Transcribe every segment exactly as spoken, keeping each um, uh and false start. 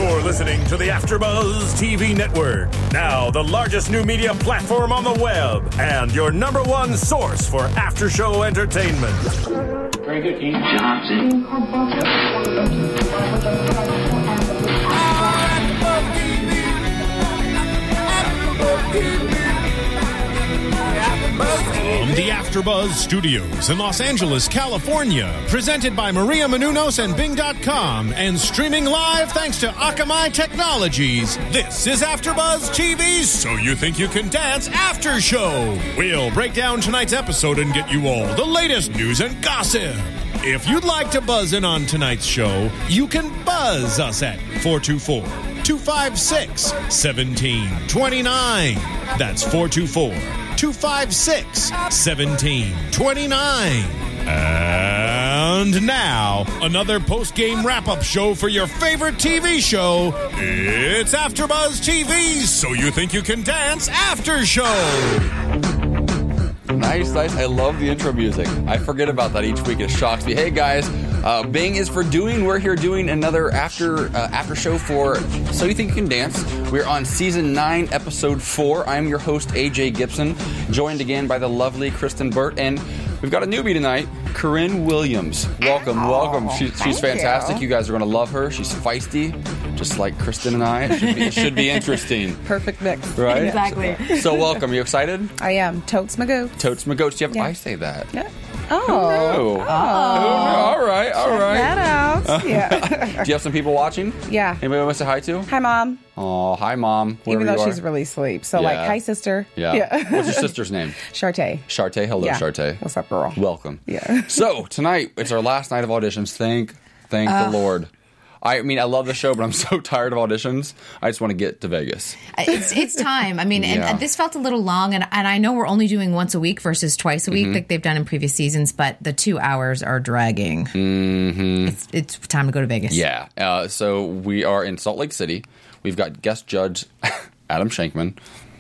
You're listening to the AfterBuzz T V Network, now the largest new media platform on the web, and your number one source for after-show entertainment. Very good, King Johnson. From the AfterBuzz Studios in Los Angeles, California, presented by Maria Menounos and Bing dot com, and streaming live thanks to Akamai Technologies, this is AfterBuzz T V's So You Think You Can Dance After Show. We'll break down tonight's episode and get you all the latest news and gossip. If you'd like to buzz in on tonight's show, you can buzz us at four two four, two five six, one seven two nine. That's four two four, two five six, one seven two nine. And now, another post-game wrap-up show for your favorite T V show. It's AfterBuzz T V's So You Think You Can Dance After Show. Nice, nice. I love the intro music. I forget about that each week. It shocks me. Hey, guys. Uh, Bing is for doing. We're here doing another after uh, after show for So You Think You Can Dance. We're on season nine, episode four. I'm your host, A J Gibson, joined again by the lovely Kristen Burt, and we've got a newbie tonight, Corinne Williams. Welcome, oh, welcome. She, she's fantastic. You. you guys are going to love her. She's feisty, just like Kristen and I. It should be, it should be interesting. Perfect mix. Right? Exactly. So, so welcome. You excited? I am. Totes my goats. Totes my goats. Do you have, yeah. I say that. Yeah. Oh. Oh. oh. All right, all Check right. that out. Yeah. Do you have some people watching? Yeah. Anybody want to say hi to? Hi, Mom. Oh, hi, Mom. Even though you she's are. really asleep. So, Yeah. like, hi, sister. Yeah. yeah. What's your sister's name? Shartae. Shartae. Hello, yeah. Shartae. What's up, girl? Welcome. Yeah. So, tonight, it's our last night of auditions. Thank, thank uh, the Lord. I mean, I love the show, but I'm so tired of auditions. I just want to get to Vegas. It's it's time. I mean, Yeah. and this felt a little long, and, and I know we're only doing once a week versus twice a week Mhm. like they've done in previous seasons, but the two hours are dragging. Mm-hmm. It's, it's time to go to Vegas. Yeah. Uh, so we are in Salt Lake City. We've got guest judge Adam Shankman.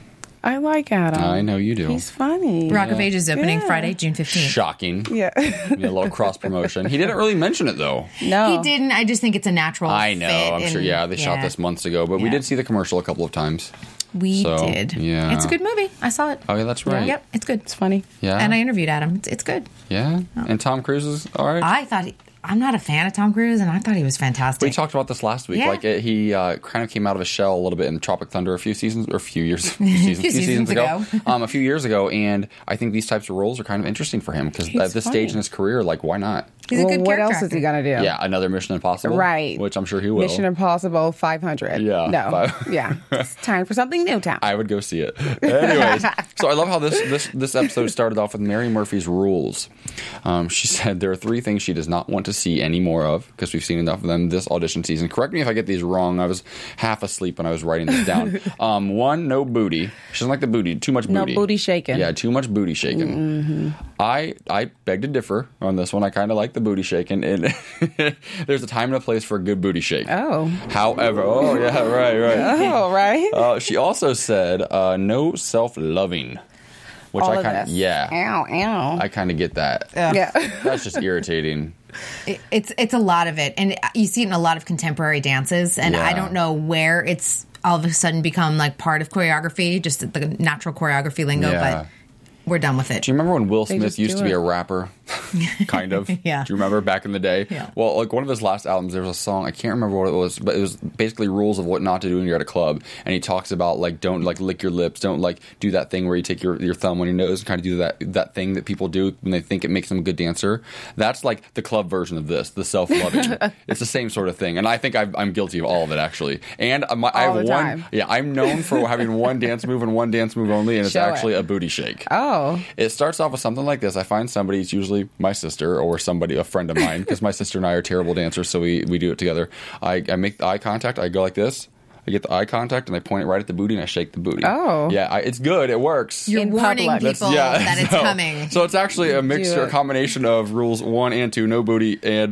I like Adam. I know you do. He's funny. Rock of Ages opening Yeah. Friday, June fifteenth. Shocking. Yeah. A little cross promotion. He didn't really mention it, though. No. He didn't. I just think it's a natural I know. fit I'm and- sure. Yeah, they shot yeah. this months ago, but we Yeah. did see the commercial a couple of times. We So, did. yeah. It's a good movie. I saw it. Oh, yeah, that's right. Yep, it's good. It's funny. Yeah. And I interviewed Adam. It's, it's good. Yeah. And Tom Cruise is all right. I thought he, I'm not a fan of Tom Cruise, and I thought he was fantastic. We talked about this last week. Yeah. Like it, he uh, kind of came out of his shell a little bit in Tropic Thunder a few seasons or a few years, few seasons, few few seasons ago, ago. um, a few years ago, and I think these types of roles are kind of interesting for him because He's at this funny. stage in his career, like why not? He's a well, good what character else is he actor. going to do? Yeah, another Mission Impossible, Right. Which I'm sure he will. Mission Impossible five hundred. Yeah, No. five- yeah. It's time for something new, Tom. I would go see it. Anyways, so I love how this this this episode started off with Mary Murphy's rules. Um, she said there are three things she does not want to see any more of because we've seen enough of them this audition season. Correct me if I get these wrong. I was half asleep when I was writing this down. um, one, no booty. She doesn't like the booty. Too much No booty. booty shaking. Yeah, too much booty shaking. Mm-hmm. I I beg to differ on this one. I kind of like the booty shaking. And there's a time and a place for a good booty shake. Oh. However, oh yeah, right, right. Oh, right. Uh, she also said uh, no self-loving, which All I of kind of this. yeah, Ow, ow. I kind of get that. yeah. That's just irritating. It- It's it's a lot of it, and you see it in a lot of contemporary dances. And Yeah. I don't know where it's all of a sudden become like part of choreography, just the natural choreography lingo. Yeah. But we're done with it. Do you remember when Will They Smith just used do to be it. a rapper? Kind of. Yeah. Do you remember back in the day? Yeah. Well, like one of his last albums, there was a song, I can't remember what it was, but it was basically rules of what not to do when you're at a club. And he talks about like, don't like lick your lips, don't like do that thing where you take your, your thumb on your nose and kind of do that that thing that people do when they think it makes them a good dancer. That's like the club version of this, the self-loving. It's the same sort of thing. And I think I've, I'm guilty of all of it, actually. And I'm, I have All the one, time. yeah, I'm known for having one dance move and one dance move only, and it's Show it. actually a booty shake. Oh. It starts off with something like this. I find somebody, it's usually my sister or somebody, a friend of mine, because my sister and I are terrible dancers, so we, we do it together. I, I make the eye contact, I go like this, I get the eye contact, and I point it right at the booty, and I shake the booty. Oh. Yeah, I, it's good, it works. You're In warning public. people That's- yeah, that it's so- coming. So it's actually a mixture, it. a combination of rules one and two, no booty, and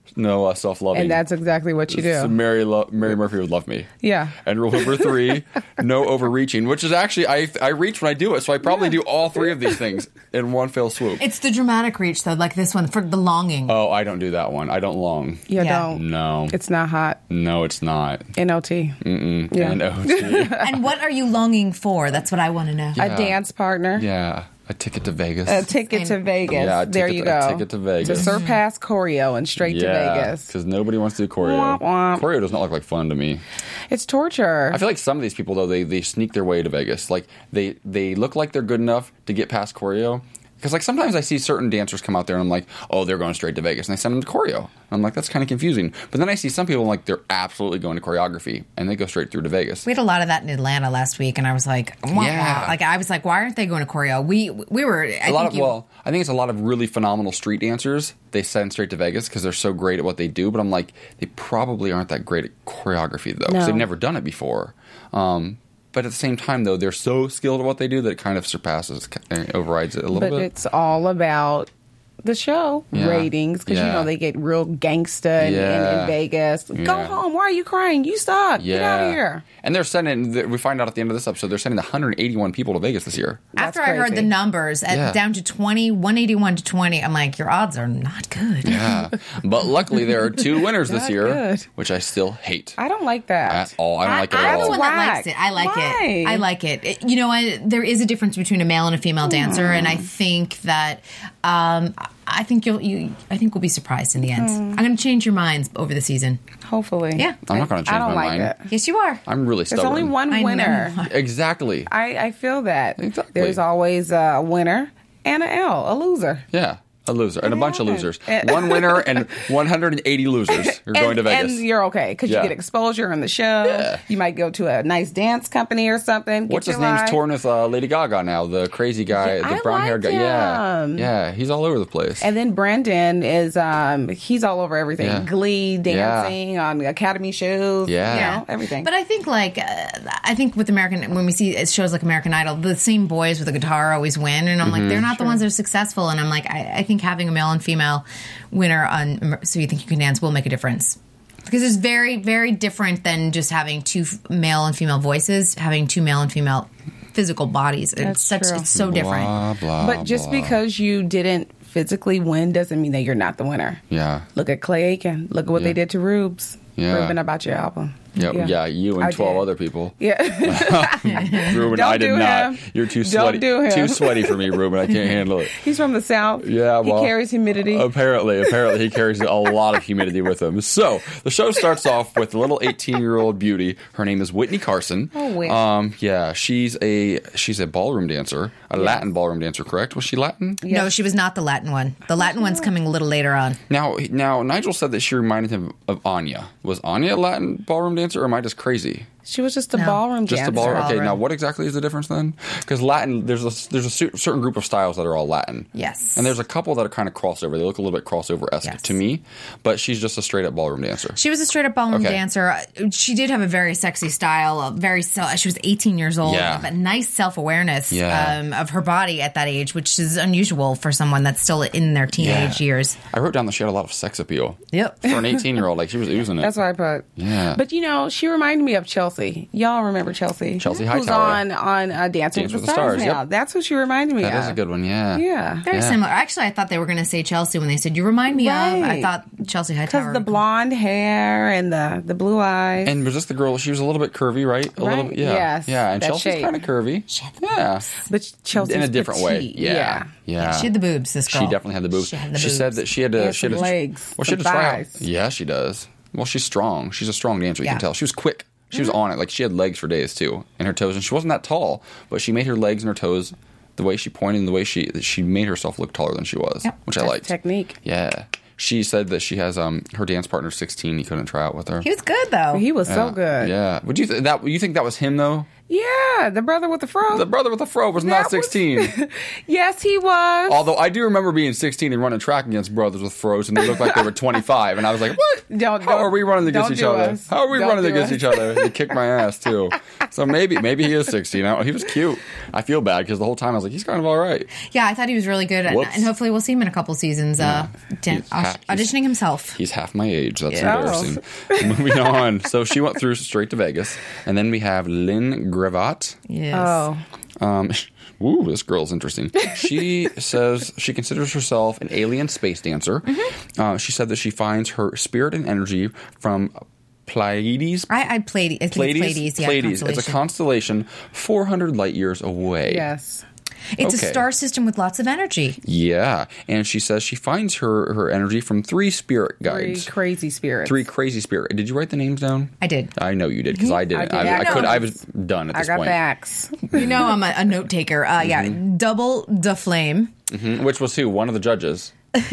no uh, self-loving. And that's exactly what you do. So Mary, lo- Mary Murphy would love me. Yeah. And rule number three, no overreaching, which is actually, I I reach when I do it, so I probably do all three of these things in one fell swoop. It's the dramatic reach, though, like this one, for the longing. Oh, I don't do that one. I don't long. You Yeah. don't. No. It's not hot. No, it's not. N O T. Mm-mm. Yeah. N O T. And what are you longing for? That's what I want to know. A dance partner. Yeah. A ticket to Vegas. A ticket to Vegas. Yeah, a there ticket you to- a go. ticket to Vegas. To surpass choreo and straight to Vegas. because nobody wants to do choreo. Womp womp. Choreo does not look like fun to me. It's torture. I feel like some of these people, though, they, they sneak their way to Vegas. Like, they, they look like they're good enough to get past choreo. Because, like, sometimes I see certain dancers come out there and I'm like, oh, they're going straight to Vegas. And I send them to choreo. And I'm like, that's kind of confusing. But then I see some people, like, they're absolutely going to choreography. And they go straight through to Vegas. We had a lot of that in Atlanta last week, and I was like, wah, Yeah. wah. Like, I was like, why aren't they going to choreo? We we were, I A lot think of, you, well, I think it's a lot of really phenomenal street dancers. They send straight to Vegas because they're so great at what they do. But I'm like, they probably aren't that great at choreography, though. Because No. they've never done it before. Um, but at the same time, though, they're so skilled at what they do that it kind of surpasses, uh, overrides it a little but bit. it's all about the show Yeah. ratings because you Yeah. know they get real gangsta in, in, Yeah. in Vegas. Go Yeah. home. Why are you crying? You suck. Get out of here. And they're sending, we find out at the end of this episode, they're sending one hundred eighty-one people to Vegas this year. after That's I heard crazy. the numbers at Yeah. down to twenty, one eighty-one to twenty, I'm like, your odds are not good. Yeah. But luckily, there are two winners this Not year, good. which I still hate. I don't like that. At all. I don't like it I'm at the all. one that Whack. likes it. I like Why? it. I like it. It- You know, I, there is a difference between a male and a female dancer, and I think that um, I think you'll you. I think we'll be surprised in the end. I'm going to change your minds over the season. Hopefully. Yeah. I'm not going to change I don't my like mind. it. Yes, you are. I'm really There's stubborn. only one I know winner. you are. Exactly. I, I feel that. Exactly. There's always a winner and an L, a loser. Yeah. A loser. And a bunch of Yeah. losers. Eh. One winner and one hundred eighty losers. You're going to and, Vegas. and you're okay because Yeah. you get exposure on the show. Yeah. You might go to a nice dance company or something. Get What's his your name's life. touring with uh, Lady Gaga now? The crazy guy, Yeah, the I brown hair like guy. Yeah. him. Yeah. He's all over the place. And then Brendan is um he's all over everything. Yeah. Glee, dancing on Academy shows. Yeah. You know, everything. But I think, like, uh, I think with American, when we see shows like American Idol, the same boys with a guitar always win, and I'm Mm-hmm. like, they're not the ones that are successful. And I'm like, I, I think having a male and female winner on So You Think You Can Dance will make a difference. Because it's very, very different than just having two f- male and female voices, having two male and female physical bodies. It's That's such, true. it's so different. Blah, blah, But just blah. because you didn't physically win doesn't mean that you're not the winner. Yeah. Look at Clay Aiken. Look at what Yeah. they did to Rubes. Yeah. Ruben about your album. Yeah, yeah, you and I twelve did. other people. Yeah. Ruben, Don't I did do not. him. You're too Don't sweaty. do him. Too sweaty for me, Ruben. I can't handle it. He's from the South. Yeah, well, He carries humidity. Apparently, apparently he carries a lot of humidity with him. So the show starts off with a little eighteen-year-old beauty. Her name is Whitney Carson. Oh, Whitney. Um, yeah, she's a she's a ballroom dancer, a Latin ballroom dancer. Correct? Was she Latin? No, she was not the Latin one. The Latin one's coming a little later on. Now, now Nigel said that she reminded him of Anya. Was Anya a Latin ballroom dancer, or am I just crazy? She was just a No. ballroom Just dancer. a ballroom. Okay, Ballroom. now what exactly is the difference then? Because Latin, there's a there's a cer- certain group of styles that are all Latin. Yes. And there's a couple that are kind of crossover. They look a little bit crossover esque Yes. to me, but she's just a straight up ballroom dancer. She was a straight up ballroom Okay. dancer. She did have a very sexy style. A very se- she was eighteen years old. Yeah. But nice self awareness Yeah. um, of her body at that age, which is unusual for someone that's still in their teenage Yeah. years. I wrote down that she had a lot of sex appeal. Yep. For an eighteen year old, like she was oozing it. That's what I put. Yeah. But you know, she reminded me of Chelsea. Y'all remember Chelsea? Chelsea Who's Hightower. on on uh, Dancing Dance with with the the Stars, Stars, now. yep. That's what she reminded me That of. is a good one, yeah. Yeah. Very Yeah. similar. Actually, I thought they were going to say Chelsea when they said, you remind me of. I Right. thought Chelsea Hightower. Because the blonde hair and the, the blue eyes. And was this the girl? She was a little bit curvy, right? A little Right, bit, yeah. yes, Yeah, and that Chelsea's shape. kind of curvy. Yeah. but Chelsea's In a different way. petite. Yeah. Yeah. Yeah. She had the boobs, this girl. She definitely had the boobs. She had the said boobs. that she had to. And she had some to, legs, Well, she had to some try out. thighs. Yeah, she does. Well, she's strong. She's a strong dancer. You Yeah. can tell. She was quick. She was on it. Like she had legs for days too, and her toes. And she wasn't that tall, but she made her legs and her toes. The way she pointed and the way she she made herself look taller than she was, Yep. which I That's liked. technique. Yeah. She said that she has um her dance partner's sixteen. He couldn't try out with her. He was good, though. He was so Yeah. good. Yeah. Would you th- that? You think that was him though? Yeah, the brother with the fro. The brother with the fro was That not was- sixteen. Yes, he was. Although I do remember being sixteen and running track against brothers with fros, and they looked like they were twenty-five, and I was like, "What? Don't- How don't- are we running against don't each do other? us. How are we Don't running do against us." each other?" They kicked my ass too. So maybe maybe he is sixteen. I don't, he was cute. I feel bad because the whole time I was like, he's kind of all right. Yeah, I thought he was really good, and, Whoops. and hopefully we'll see him in a couple seasons. Uh, dan- He's half- au- auditioning himself. He's half my age. That's Yeah. embarrassing. Moving on. So she went through straight to Vegas, and then we have Lynn Gravatt. Yes. Oh, Um, woo, this girl's interesting. She says she considers herself an alien space dancer. Mm-hmm. Uh, she said that she finds her spirit and energy from Pleiades. I, I played. I think Pleiades. Pleiades. Yeah, Pleiades. It's a constellation. constellation four hundred light years away. yes. It's Okay. a star system with lots of energy. Yeah, and she says she finds her her energy from three spirit Three guides. crazy spirits. Three crazy spirit. Did you write the names down? I did. I know you did because I didn't. I I, did. I, I could. know. I was done at I this got point. the axe. You know, I'm a, a note taker. Uh, Mm-hmm. Yeah, double the flame. Mhm. Which was who? One of the judges.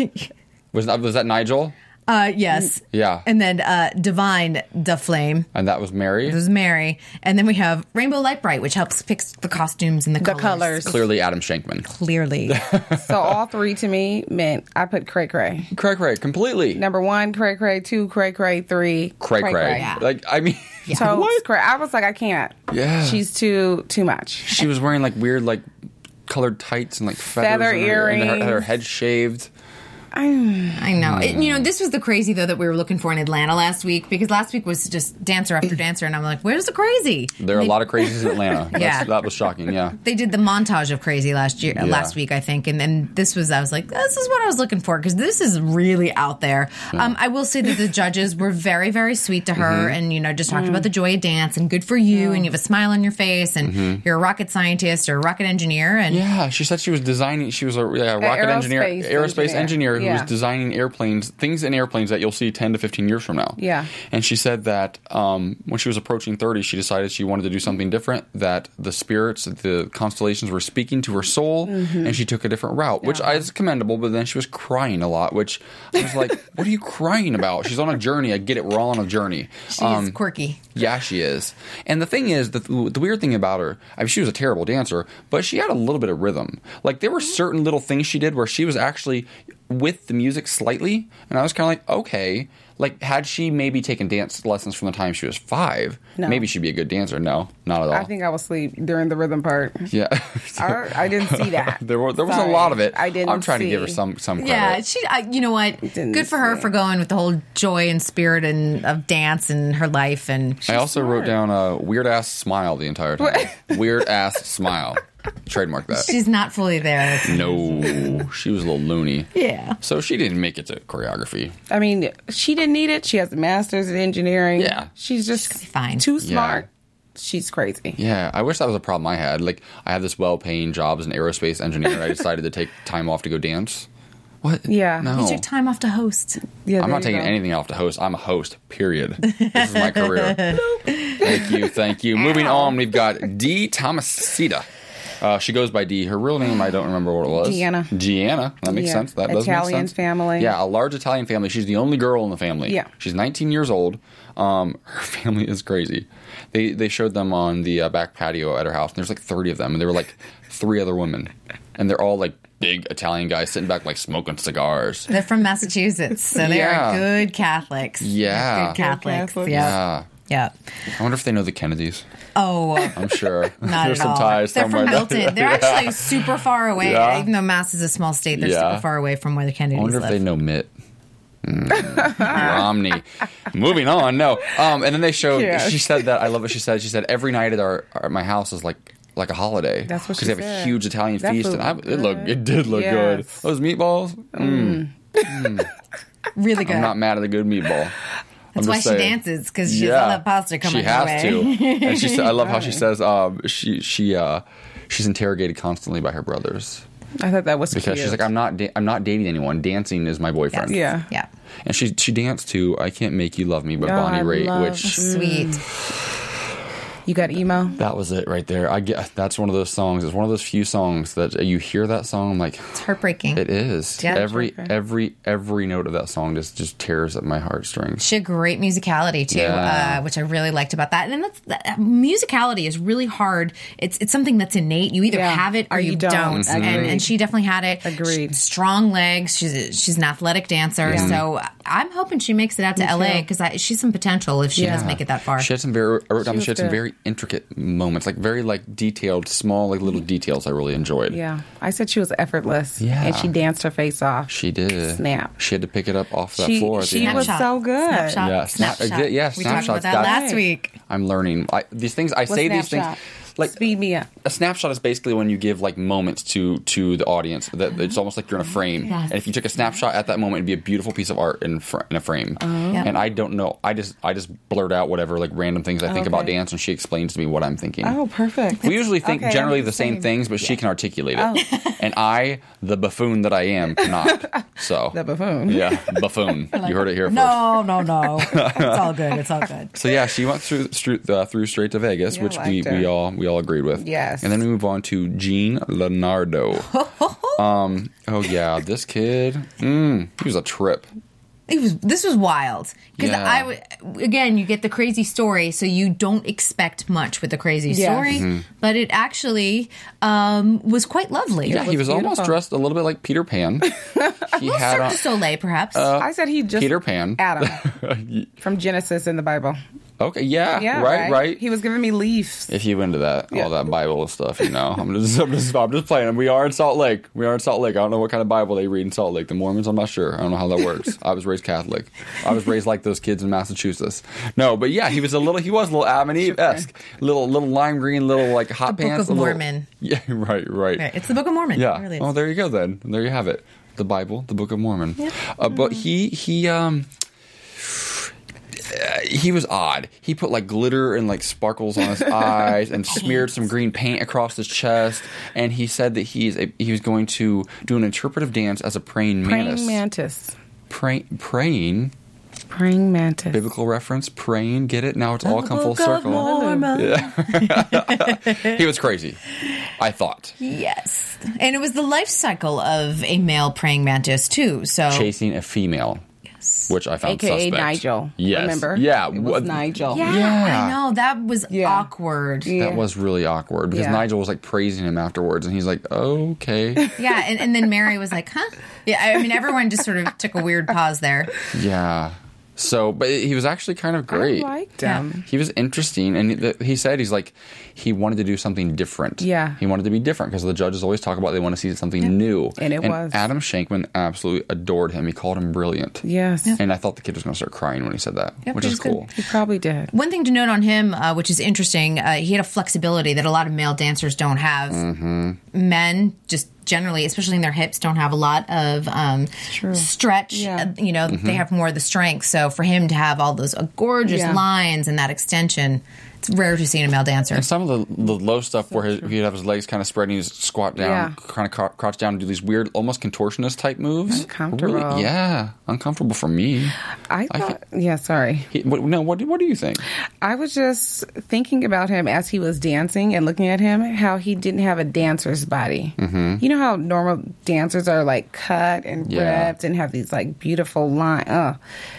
was that was that Nigel? Uh, yes. Yeah. And then uh, divine the flame. And that was Mary. This is Mary, and then we have Rainbow Light Bright, which helps pick the costumes and the, The colors. colors. Clearly Adam Shankman. Clearly, So all three to me meant I put cray cray. Cray cray, completely. Number one, cray cray. Two, cray cray. Three, Cray cray. Yeah. Like, I mean, So what? cray. I was like, I can't. Yeah. She's too too much. She was wearing like weird, like colored tights and like feathers Feather in her, and her, earrings. her head shaved. I know. It, you know, this was the crazy though that we were looking for in Atlanta last week, because last week was just dancer after dancer, and I'm like, where's the crazy? There are a They- lot of crazies in Atlanta. That's, Yeah. That was shocking, yeah. They did the montage of crazy last year, uh, Yeah. last week, I think, and then this was. I was like, this is what I was looking for, because this is really out there. Um, I will say that the judges were very, very sweet to her, Mm-hmm. and you know, just talked about the joy of dance and good for you, and you have a smile on your face, and you're a rocket scientist or a rocket engineer, and Mm-hmm. Yeah, she said she was designing, she was a yeah, rocket engineer, aerospace aerospace engineer, engineer. who Yeah. was designing airplanes, things in airplanes that you'll see ten to fifteen years from now. Yeah. And she said that um, when she was approaching thirty, she decided she wanted to do something different, that the spirits, the constellations were speaking to her soul, Mm-hmm. and she took a different route, which is commendable, but then she was crying a lot, which I was like, what are you crying about? She's on a journey. I get it. We're all on a journey. she's Um, quirky. Yeah, she is. And the thing is, the, the weird thing about her, I mean, she was a terrible dancer, but she had a little bit of rhythm. Like, there were certain little things she did where she was actually with the music slightly, and I was kind of like, okay. Like, had she maybe taken dance lessons from the time she was five, No. maybe she'd be a good dancer. No, not at all. I think I was asleep during the rhythm part. Yeah. I, I didn't see that. there were, there was a Sorry. lot of it. I didn't I'm trying to give her see. some, some credit. Yeah, she. I, you know what? Didn't Good for her see. for going with the whole joy and spirit and of dance and her life. And I also wrote down a weird ass smile the entire time. Weird ass smile. Trademark that. she's not fully there. No, she was a little loony. Yeah. So she didn't make it to choreography. I mean, she didn't need it. She has a master's in engineering. Yeah. She's just She's fine. too Yeah. smart. She's crazy. Yeah, I wish that was a problem I had. Like, I had this well-paying job as an aerospace engineer. I decided to take time off to go dance. What? Yeah. No. You took time off to host. Yeah, I'm there not you taking go. anything off to host. I'm a host, period. This is my career. Thank you, thank you. Moving on, we've got Dee Tomasita. Uh, she goes by Dee. Her real name, I don't remember what it was. Gianna. Gianna. That makes Yeah. sense. That does make Italian sense. family. Yeah, a large Italian family. She's the only girl in the family. Yeah. She's nineteen years old. Um, her family is crazy. They they showed them on the uh, back patio at her house, and there's like thirty of them, and there were like three other women, and they're all like big Italian guys sitting back like smoking cigars. They're from Massachusetts, so they Yeah. are good Catholics. Yeah. Good Catholics. Catholics. Yeah. Yeah. Yeah. I wonder if they know the Kennedys. Oh, I'm sure. not There's at some all. ties They're somewhere. from Milton. They're actually super far away. Yeah. Even though Mass is a small state, they're Yeah. super far away from where the I Kennedys wonder if live. they know Mitt. Mm, Romney. Moving on. No. Um, and then they showed. Yeah. She said that. I love what she said. She said every night at our, our at my house is like like a holiday. That's what because she they have a said. huge Italian That feast, food and I, was it looked. good. It did look good. Yes. Those meatballs. Mm. really good. I'm not mad at a good meatball. That's I'm why just she saying. dances, because she has all that pasta coming She her has way. to. And she said, I love how she says um, she she uh, she's interrogated constantly by her brothers I thought that was because cute. she's like, I'm not da- I'm not dating anyone. Dancing is my boyfriend. Yeah. Yeah. And she she danced to "I Can't Make You Love Me" by Oh, Bonnie I Raitt, love- which Sweet. You got emo? That was it right there. I get that's one of those songs. It's one of those few songs that you hear that song, I'm like, It's heartbreaking. it is. Yeah. every every every note of that song just just tears at my heartstrings. She had great musicality too, Yeah. uh, which I really liked about that. And that's, that, musicality is really hard. It's it's something that's innate. You either Yeah. have it or, Or you you don't. don't. And, Agreed. and she definitely had it. Agreed. She- strong legs. She's a, she's an athletic dancer. Yeah. So I'm hoping she makes it out to Me L A too. because she's some potential if she Yeah. does make it that far. She had some very I wrote down She that she had was some good. very intricate moments, like very like detailed, small like little details I really enjoyed. Yeah. I said she was effortless. Yeah. And she danced her face off. She did. Snap. She had to pick it up off that She- floor at the she end. was so good. Snapshot. Yeah, snap- Snapshot. uh, yeah, We talked about snapshots. that That's- last week. I'm learning I, these things. I What's say these snapshot? things like Speed me up. a snapshot is basically when you give like moments to to the audience. That it's almost like you're in a frame. Yes. And if you took a snapshot at that moment, it'd be a beautiful piece of art in fr- in a frame. Yeah. And I don't know. I just I just blurt out whatever like random things I think about Okay. dance, and she explains to me what I'm thinking. Oh, perfect. We usually think Okay, generally I'm the same same. things, but she can articulate it. And I, the buffoon that I am, cannot. So The buffoon. Yeah, buffoon. You heard it here first. No, no, no. It's all good. It's all good. So yeah, she went through through, uh, through straight to Vegas, Yeah, which I we, liked her. we all we all agreed with. Yes. And then we move on to Gene Leonardo. um. Oh yeah, this kid. Mm, he was a trip. It was, this was wild because Yeah. I w- again you get the crazy story, so you don't expect much with the crazy Yeah. story, Mm-hmm. but it actually um, was quite lovely. Yeah, he was almost beautiful. dressed a little bit like Peter Pan. He had Cirque on du Soleil, perhaps. I said he just Peter Pan. Adam from Genesis in the Bible. Okay, yeah, Yeah, right, right. He was giving me leaves. If you into that, Yeah. all that Bible stuff, you know, I'm just, I'm just, I'm just playing. We are in Salt Lake. We are in Salt Lake. I don't know what kind of Bible they read in Salt Lake. The Mormons, I'm not sure. I don't know how that works. I was raised Catholic. I was raised like those kids in Massachusetts. No, but yeah, he was a little. He was a little Adam and Eve esque. Little, little lime green, little like hot The Book pants. of a little- Mormon. Yeah, right, right. Right, it's the Book of Mormon. Yeah. It really is. Oh, there you go. Then there you have it. The Bible, the Book of Mormon. Uh, but he he um. uh, He was odd. He put like glitter and like sparkles on his eyes and smeared some green paint across his chest. And he said that he's a, he was going to do an interpretive dance as a praying mantis. Praying mantis. Pray, praying, Praying mantis. biblical reference, praying. Get it? Now it's all come full Book of circle. Mormon. He was crazy. I thought Yes, and it was the life cycle of a male praying mantis too. So chasing a female. yes. Which I found A K A suspect. Nigel. Yes. Remember? Yeah. It was What- Nigel. Yeah, Yeah. I know that was Yeah. awkward. Yeah. That was really awkward because Yeah. Nigel was like praising him afterwards, and he's like, "Okay, Yeah, and, and then Mary was like, "Huh?" Yeah, I mean, everyone just sort of took a weird pause there. yeah." So, but he was actually kind of great. I liked him. He was interesting, and he, he said he's like he wanted to do something different. Yeah. he wanted to be different because the judges always talk about they want to see something new, And it was. Adam Shankman absolutely adored him. He called him brilliant. Yes. And I thought the kid was going to start crying when he said that, Yep, which he is was good. cool. He probably did. One thing to note on him, uh, which is interesting, uh, he had a flexibility that a lot of male dancers don't have. Mm-hmm. Men just generally, especially in their hips, don't have a lot of um, stretch. Yeah. Uh, you know, Mm-hmm. they have more of the strength. So for him to have all those uh, gorgeous Yeah. lines and that extension, it's rare to see in a male dancer. And some of the, the low stuff where his, he'd have his legs kind of spread and he'd squat down, Yeah. kind of cr- crouch down and do these weird, almost contortionist type moves. Uncomfortable. Really, yeah, uncomfortable for me. I I thought, yeah, sorry. He, what, no, what, do- what do you think? I was just thinking about him as he was dancing and looking at him, how he didn't have a dancer's body. Mm-hmm. You know how normal dancers are like cut and Yeah. ripped and have these like beautiful lines. Oh,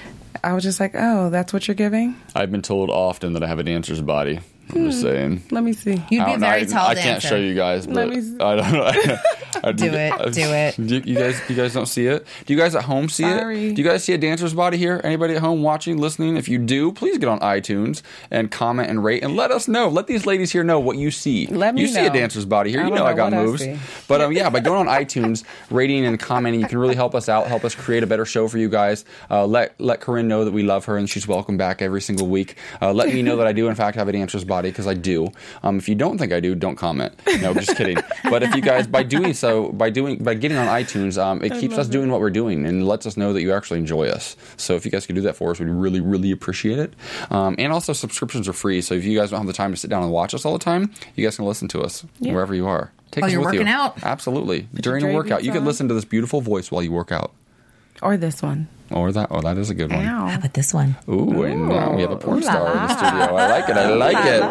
I was just like, oh, that's what you're giving? I've been told often that I have a dancer's body. I'm just saying. Let me see. You'd I be a don't know. very I, tall I dancer. can't show you guys, Let but me see. I don't know. I, Do it, do it. You, you guys, you guys don't see it. Do you guys at home see Sorry. it? Do you guys see a dancer's body here? Anybody at home watching, listening? If you do, please get on iTunes and comment and rate and let us know. Let these ladies here know what you see. Let me You see a know. dancer's body here. I You don't know I know got what I moves. see. But um, yeah, by going on iTunes, rating and commenting, you can really help us out. Help us create a better show for you guys. Uh, let let Corinne know that we love her and she's welcome back every single week. Uh, let me know that I do in fact have a dancer's body because I do. Um, if you don't think I do, don't comment. No, just kidding. But if you guys, by doing so, by doing by getting on iTunes, um, it keeps us doing what we're doing and lets us know that you actually enjoy us. So if you guys could do that for us, we'd really, really appreciate it. Um, and also, subscriptions are free. So if you guys don't have the time to sit down and watch us all the time, you guys can listen to us wherever you are. Take While us you're with working you. out. Absolutely. During a Dre workout, beats you can on. listen to this beautiful voice while you work out. Or this one. Or that. Oh, that is a good one. Ow. How about this one? Ooh, and now we have a porn Ooh la star in the la. studio. I like it. I like it.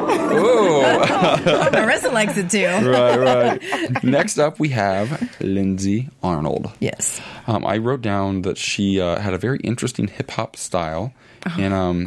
Ooh. Marissa likes it too. Right, right. Next up, we have Lindsay Arnold. Yes. Um, I wrote down that she uh, had a very interesting hip hop style, and um,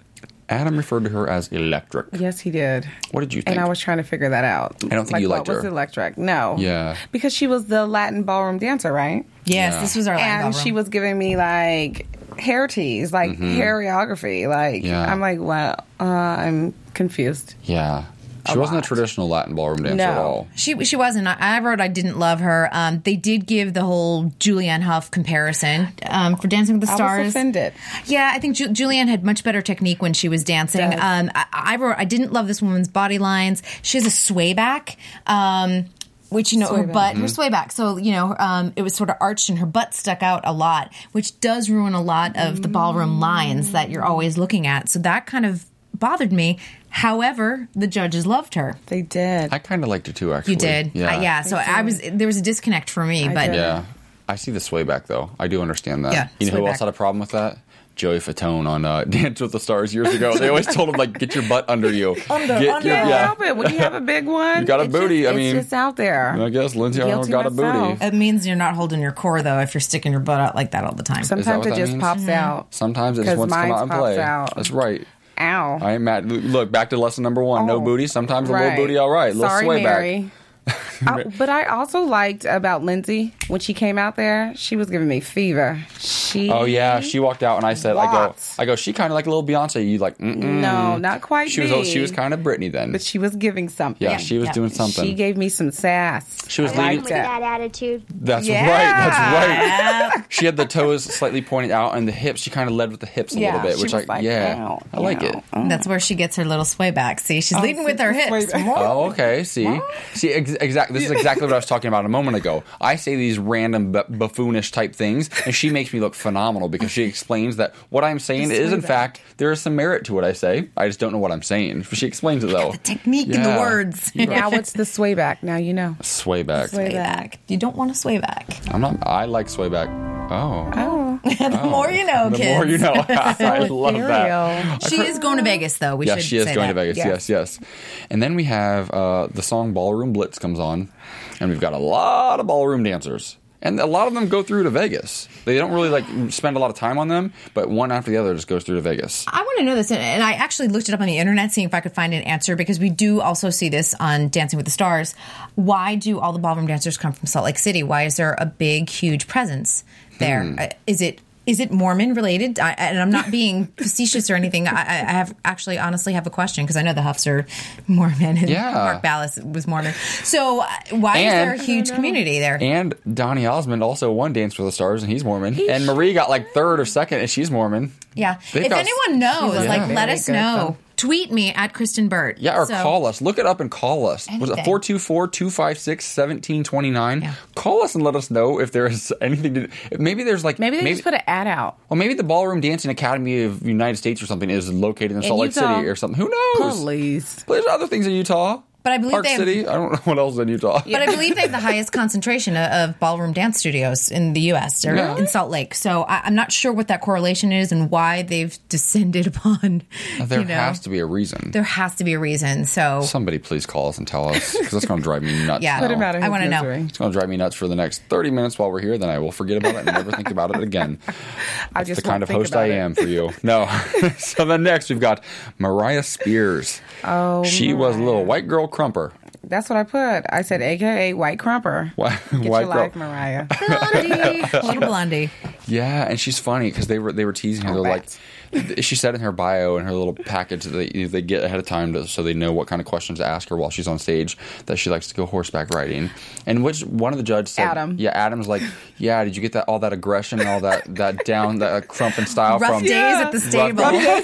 Adam referred to her as electric. Yes, he did. What did you think? And I was trying to figure that out. I don't think like, you what liked was her. electric? No. Yeah. Because she was the Latin ballroom dancer, right? Yes, Yeah. this was our Latin And ballroom. she was giving me like hair tease, like choreography. Like Mm-hmm. Yeah. I'm like, well, uh, I'm confused. Yeah. She A wasn't lot. a traditional Latin ballroom dancer No. at all. She she wasn't. I, I wrote I didn't love her. Um, they did give the whole Julianne Hough comparison um, for Dancing with the I Stars. was offended. Yeah, I think Ju- Julianne had much better technique when she was dancing. Does. Um, I, I wrote I didn't love this woman's body lines. She has a sway back. Um, which, you know, Sway her back. butt, her sway back. So, you know, um, it was sort of arched and her butt stuck out a lot, which does ruin a lot of the ballroom lines that you're always looking at. So that kind of bothered me. However, the judges loved her. They did. I kind of liked her too, actually. You did. Yeah. Uh, yeah. So I was, there was a disconnect for me, I but did. Yeah. I see the sway back, though. I do understand that. Yeah, You know who sway else back. had a problem with that? Joey Fatone on uh, Dance with the Stars years ago. They always told him, like, get your butt under you. Under, Get under. your- Can't yeah. help it. When you have a big one, You got a it's booty, Just, I mean- it's just out there. I guess Lindsay Arnold Guilty got a myself. booty. it means you're not holding your core, though, if you're sticking your butt out like that all the time. Sometimes what it that just means? pops out. Sometimes it just 'Cause wants to come mine out and pops play. out. That's right. Ow. I am mad. Look, back to lesson number one. No Oh, booty. Sometimes a right. little booty, all right. Little Sorry, sway Mary. back. I, but I also liked about Lindsay when she came out there. She was giving me fever. She Oh yeah, she walked out and I said, I go, Lots. I go. She kind of like a little Beyonce. You like? Mm-mm. No, not quite. She was. me, She was kind of Britney then. but she was giving something. yeah, she was yeah. doing something. She gave me some sass. She was I leading- liked With it. that attitude. That's Yeah. right. That's right. She had the toes slightly pointed out and the hips. She kind of led with the hips a Yeah, little bit, she which was I like, yeah, ow, I like ow, it. ow. That's where she gets her little sway back. See, she's leading with her sway hips. back. Oh, okay. See, see, ex- exactly. This is exactly what I was talking about a moment ago. I say these random bu- buffoonish type things, and she makes me look phenomenal because she explains that what I'm saying is, in fact, there is some merit to what I say. I just don't know what I'm saying. But she explains it though. The technique in the Yeah. words. Now what's the sway back? Now you know. Sway back. Sway Sway back. You don't want to sway back. I'm not. I like sway back. Oh, Oh, the more you know, the kids. more you know. I love that. ethereal. She is going to Vegas, though. We Yeah, should she is say going that. to Vegas. Yes. yes, And then we have uh, the song "Ballroom Blitz" comes on, and we've got a lot of ballroom dancers, and a lot of them go through to Vegas. They don't really like spend a lot of time on them, but one after the other just goes through to Vegas. I want to know this, and- and I actually looked it up on the internet, seeing if I could find an answer, because we do also see this on Dancing with the Stars. Why do all the ballroom dancers come from Salt Lake City? Why is there a big, huge presence there? Hmm. Uh, Is it is it Mormon related? I, and I'm not being facetious or anything. I, I I have actually, honestly, have a question, because I know the Huffs are Mormon, and Yeah. Mark Ballas was Mormon. So uh, why is And- there a huge community there? And Donny Osmond also won Dance with the Stars, and he's Mormon. And Marie got like third or second, and she's Mormon. Yeah. They've If got- anyone knows, was like, very let us good, know. though. Tweet me at Kristen Burt. Yeah, or So- call us. Look it up and call us. Was it Anything. four two four, two five six, one seven two nine? Yeah. Call us and let us know if there is anything to. Maybe there's like. Maybe they just put an ad out. Well, maybe the Ballroom Dancing Academy of the United States or something is located in, Salt Lake Utah. City or something. Who knows? Please. There's other things in Utah. But I believe Park they have- City. I don't know what else is in Utah. But I believe they have the highest concentration of, of ballroom dance studios in the U S or Yeah. in Salt Lake. So I, I'm not sure what that correlation is and why they've descended upon. There you know, has to be a reason. There has to be a reason. So Somebody please call us and tell us because that's going to drive me nuts. Yeah. now. Put him out of I I want wanna to know. It's going to drive me nuts for the next thirty minutes while we're here. Then I will forget about it and never think about it again. I That's just the kind won't of think host about I it. am for you. No. So then next we've got Mariah Spears. Oh, She was a little Mariah. white girl crumper. That's what I put. I said, A K A White Crumper. Whi- Get white your girl. life, Mariah. blondie, little blondie. Yeah, and she's funny because they were they were teasing her. Oh, They're like, bats. she said in her bio in her little package that they, they get ahead of time to, so they know what kind of questions to ask her while she's on stage, that she likes to go horseback riding. And which one of the judges said, Adam. yeah, Adam's like, yeah, did you get that all that aggression and all that that down that crumping style Rough from days Yeah. at the stable.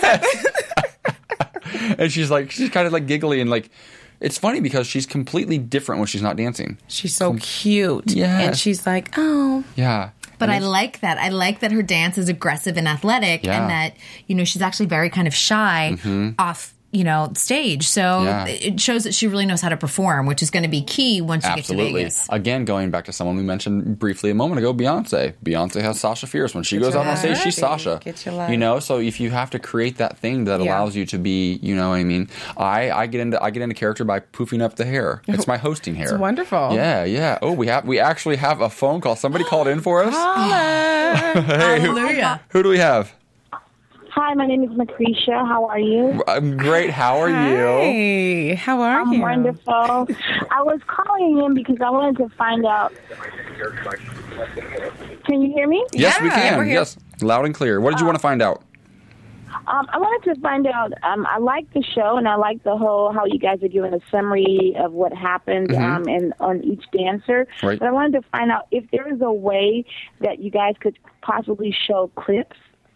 And she's like, she's kind of like giggly and like, it's funny because she's completely different when she's not dancing. She's so cute. Yes. And she's like, oh. Yeah. But And I it's- like that. I like that her dance is aggressive and athletic, Yeah. and that, you know, she's actually very kind of shy Mm-hmm. off you know, stage. So Yeah. it shows that she really knows how to perform, which is going to be key once you Absolutely. get to Vegas. Again, going back to someone we mentioned briefly a moment ago, Beyonce. Beyonce has Sasha Fierce. When she goes out on stage, she's Sasha. Get your life. You know, so if you have to create that thing that Yeah. allows you to be, you know what I mean? I, I get into I get into character by poofing up the hair. It's my hosting hair. It's wonderful. Yeah, yeah. Oh, we have we actually have a phone call. Somebody called in for us. Hey, who, Hallelujah. who do we have? Hi, my name is Macretia. How are you? I'm great. How are you? Hey, how are I'm you? wonderful. I was calling in because I wanted to find out. Can you hear me? Yes, we Yeah, can. we're here. Yes, loud and clear. What did you want to find out? Um, I wanted to find out. Um, I like the show, and I like the whole how you guys are doing a summary of what happened um, and on each dancer. Right. But I wanted to find out if there is a way that you guys could possibly show clips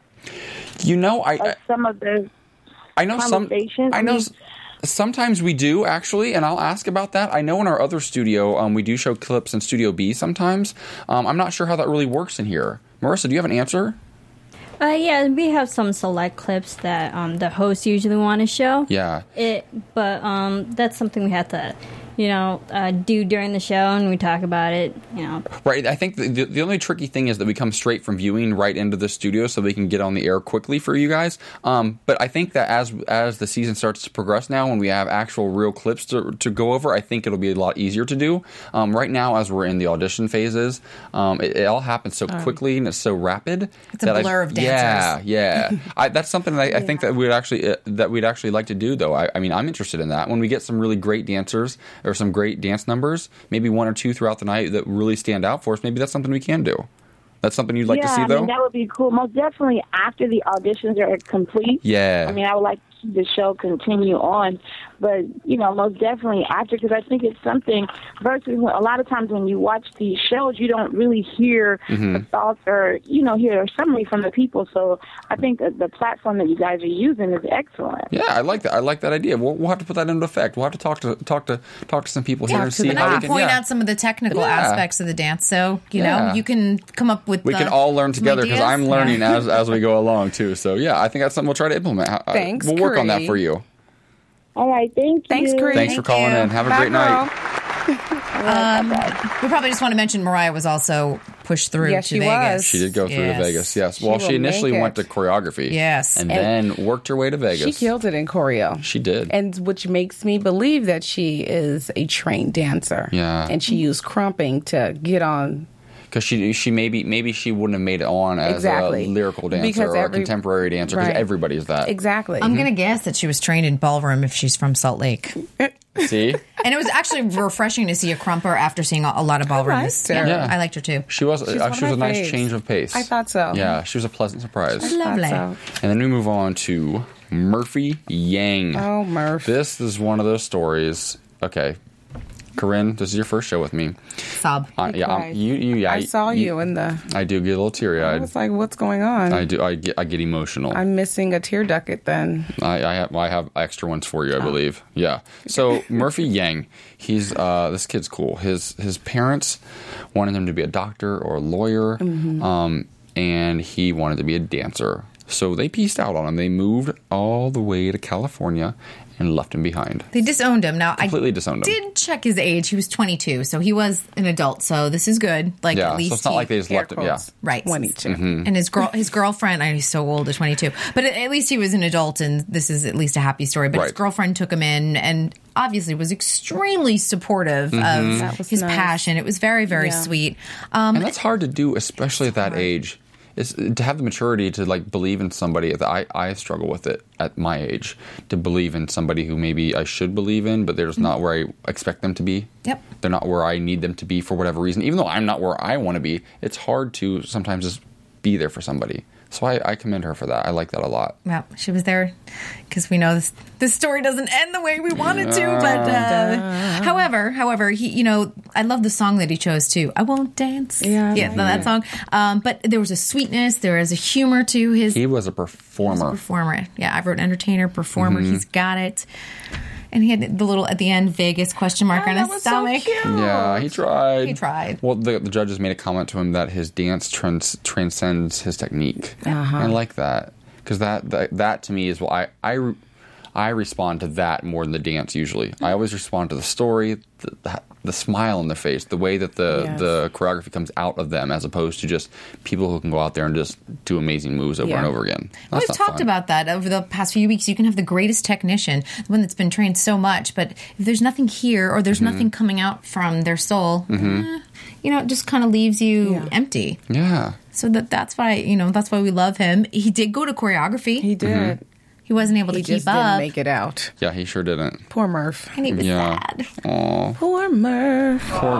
You know, I of some of the I know some. conversations. I know. mean, s- Sometimes we do actually, and I'll ask about that. I know in our other studio, um, we do show clips in Studio B sometimes. Um, I'm not sure how that really works in here. Marissa, do you have an answer? Uh, yeah, we have some select clips that um, the hosts usually want to show. Yeah. It, but um, that's something we have to, you know, uh, do during the show, and we talk about it. You know. Right. I think the, the, the only tricky thing is that we come straight from viewing right into the studio, so we can get on the air quickly for you guys. Um, but I think that as as the season starts to progress now, when we have actual real clips to, to go over, I think it'll be a lot easier to do. Um, right now, as we're in the audition phases, um, it, it all happens so quickly and it's so rapid. It's a that blur I, of dancers. Yeah, yeah. I, that's something that I, I think that we'd actually uh, that we'd actually like to do, though. I, I mean, I'm interested in that. When we get some really great dancers or some great dance numbers, maybe one or two throughout the night that really stand out for us, maybe that's something we can do. That's something you'd like yeah, to see, I though? mean, that would be cool. Most definitely after the auditions are complete. Yeah. I mean, I would like to see the show continue on, but, you know, most definitely after, because I think it's something versus when, a lot of times when you watch these shows, you don't really hear Mm-hmm. the thoughts or, you know, hear a summary from the people. So I think that the platform that you guys are using is excellent. Yeah, I like that. I like that idea. We'll, we'll have to put that into effect. We'll have to talk to talk to talk to some people here Talk and to see the how we I can point yeah. out some of the technical Yeah. aspects of the dance, so you Yeah. know you can come up with. We uh, can all learn some together because ideas. I'm learning Yeah. as as we go along too. So yeah, I think that's something we'll try to implement. I- Thanks, We'll work on that Cree. for you. All right, thank you. Thanks, Cree. Thanks for Thank calling you. in. Have a Bye, great girl. night. We probably just want to mention Mariah was also pushed through Yes, to she Vegas. was. She did go through Yes. to Vegas. Yes. She Well, will she initially make went to it. choreography. Yes. And, And- then worked her way to Vegas. She killed it in choreo. She did. And which makes me believe that she is a trained dancer. Yeah. And she used crumping to get on. Because she she maybe maybe she wouldn't have made it on as Exactly. a lyrical dancer Because or every- a contemporary dancer because Right. everybody's that. Exactly. I'm gonna guess that she was trained in ballroom if she's from Salt Lake, See? and it was actually refreshing to see a crumper after seeing a, a lot of ballroom. liked her. Yeah. I liked her too. She was She's uh, one she of was a my nice faves. change of pace. I thought so. Yeah, she was a pleasant surprise. Lovely. Thought And then we move on to Murphy Yang. so. Oh, Murph. This is one of those stories. Okay. Corinne, this is your first show with me. Sob. Uh, yeah, um, cried. you, you, yeah, I saw you in the. I do get a little teary I eyed. was like, what's going on? I do. I get. I get emotional. I'm missing a tear ducket then. I, I have. I have extra ones for Oh. you, I believe. Yeah. So Murphy Yang, he's uh, this kid's cool. His his parents wanted him to be a doctor or a lawyer, Mm-hmm. um, and he wanted to be a dancer. So they pieced out on him. They moved all the way to California and left him behind. They disowned him. Now Completely I disowned him. did check his age. He was twenty-two, so he was an adult. So this is good. Like Yeah, at least so it's not he- like they just Air left him. Yeah. quotes. Right. twenty-two. Mm-hmm. And his girl, his girlfriend, I know he's so old at twenty-two, but at, at least he was an adult, and this is at least a happy story. But his Right. girlfriend took him in, and obviously was extremely supportive Mm-hmm. of That was his nice. passion. It was very, very Yeah. sweet. Um, And that's hard to do, especially at that age. Is to have the maturity to like believe in somebody. That I I struggle with it at my age to believe in somebody who maybe I should believe in, but they're just not where I expect them to be. Yep. They're not where I need them to be for whatever reason. Even though I'm not where I want to be, it's hard to sometimes just be there for somebody. So I, I commend her for that. I like that a lot. well, she was there because we know this this story doesn't end the way we want it to. But uh, however, however, he, you know, I love the song that he chose too. I won't dance. Yeah, I yeah, like that song. Um, but there was a sweetness, there was a humor to his He was a performer. performer. Yeah, I wrote entertainer, performer. Mm-hmm. He's got it. And he had the little at the end Vegas question mark Oh, on that his was so stomach. cute. Yeah, he tried. He tried. Well, the, the judges made a comment to him that his dance trans, transcends his technique. Uh-huh. I like that because that, that that to me is what I I I respond to that more than the dance usually. I always respond to the story, the, the, the smile on their face, the way that the, Yes. the choreography comes out of them, as opposed to just people who can go out there and just do amazing moves over Yeah. and over again. That's We've not talked fun. about that over the past few weeks. You can have the greatest technician, the one that's been trained so much, but if there's nothing here or there's Mm-hmm. nothing coming out from their soul, eh, you know, it just kind of leaves you Yeah. empty. Yeah. So that that's why, you know, that's why we love him. He did go to choreography. He did. He wasn't able He to keep just up. didn't make it out. Yeah, he sure didn't. Poor Murph. And he was Yeah. sad. Aw, Poor Murph. poor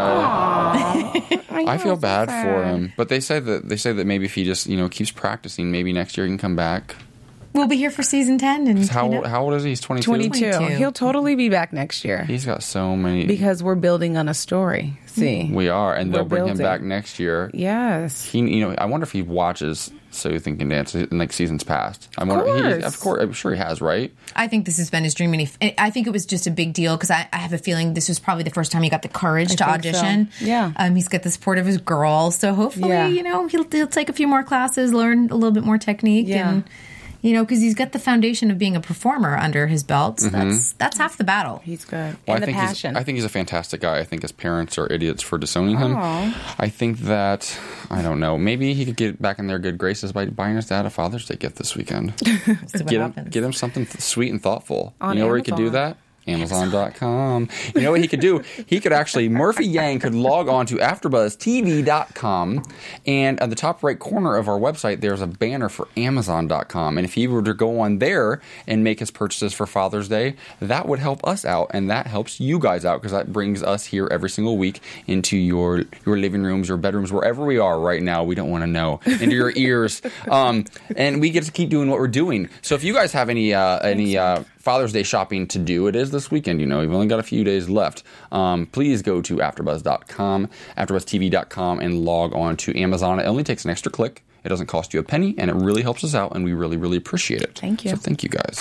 guy. I know, feel so bad sad. for him. But they say that they say that maybe if he just, you know, keeps practicing, maybe next year he can come back. We'll be here for season ten. And How you know, old, how old is he? He's twenty-two? twenty-two. twenty-two. He'll totally be back next year He's got so many. because we're building on a story. See, we are, and they'll We're bring him building. back next year. yes, He, you know, I wonder if he watches So You Think You Can Dance in like seasons past. I wonder. He, course. of course, I'm sure he has, right? I think this has been his dream, and he, I think it was just a big deal because I, I have a feeling this was probably the first time he got the courage to think so. audition. Yeah. um, he's got the support of his girl, so hopefully, Yeah. you know, he'll, he'll take a few more classes, learn a little bit more technique, Yeah. and you know, because he's got the foundation of being a performer under his belt. So Mm-hmm. That's that's half the battle. he's good. Well, and I the think passion. He's, I think he's a fantastic guy. I think his parents are idiots for disowning him. Aw. I think that, I don't know, maybe he could get back in their good graces by buying his dad a Father's Day gift this weekend. See what get, him, happens. get him something th- sweet and thoughtful. On you know where he could do Amazon. that? Amazon dot com. You know what he could do? He could actually, Murphy Yang could log on to AfterBuzz T V dot com, and at the top right corner of our website, there's a banner for Amazon dot com. And if he were to go on there and make his purchases for Father's Day, that would help us out, and that helps you guys out, because that brings us here every single week into your your living rooms, your bedrooms, wherever we are right now. We don't want to know. Into your ears. Um, and we get to keep doing what we're doing. So if you guys have any, uh, any, uh, Father's Day shopping to do, it is this weekend, you know. You've only got a few days left. Um, please go to AfterBuzz dot com, AfterBuzz T V dot com, and log on to Amazon. It only takes an extra click. It doesn't cost you a penny, and it really helps us out, and we really, really appreciate it. Thank you. So thank you, guys.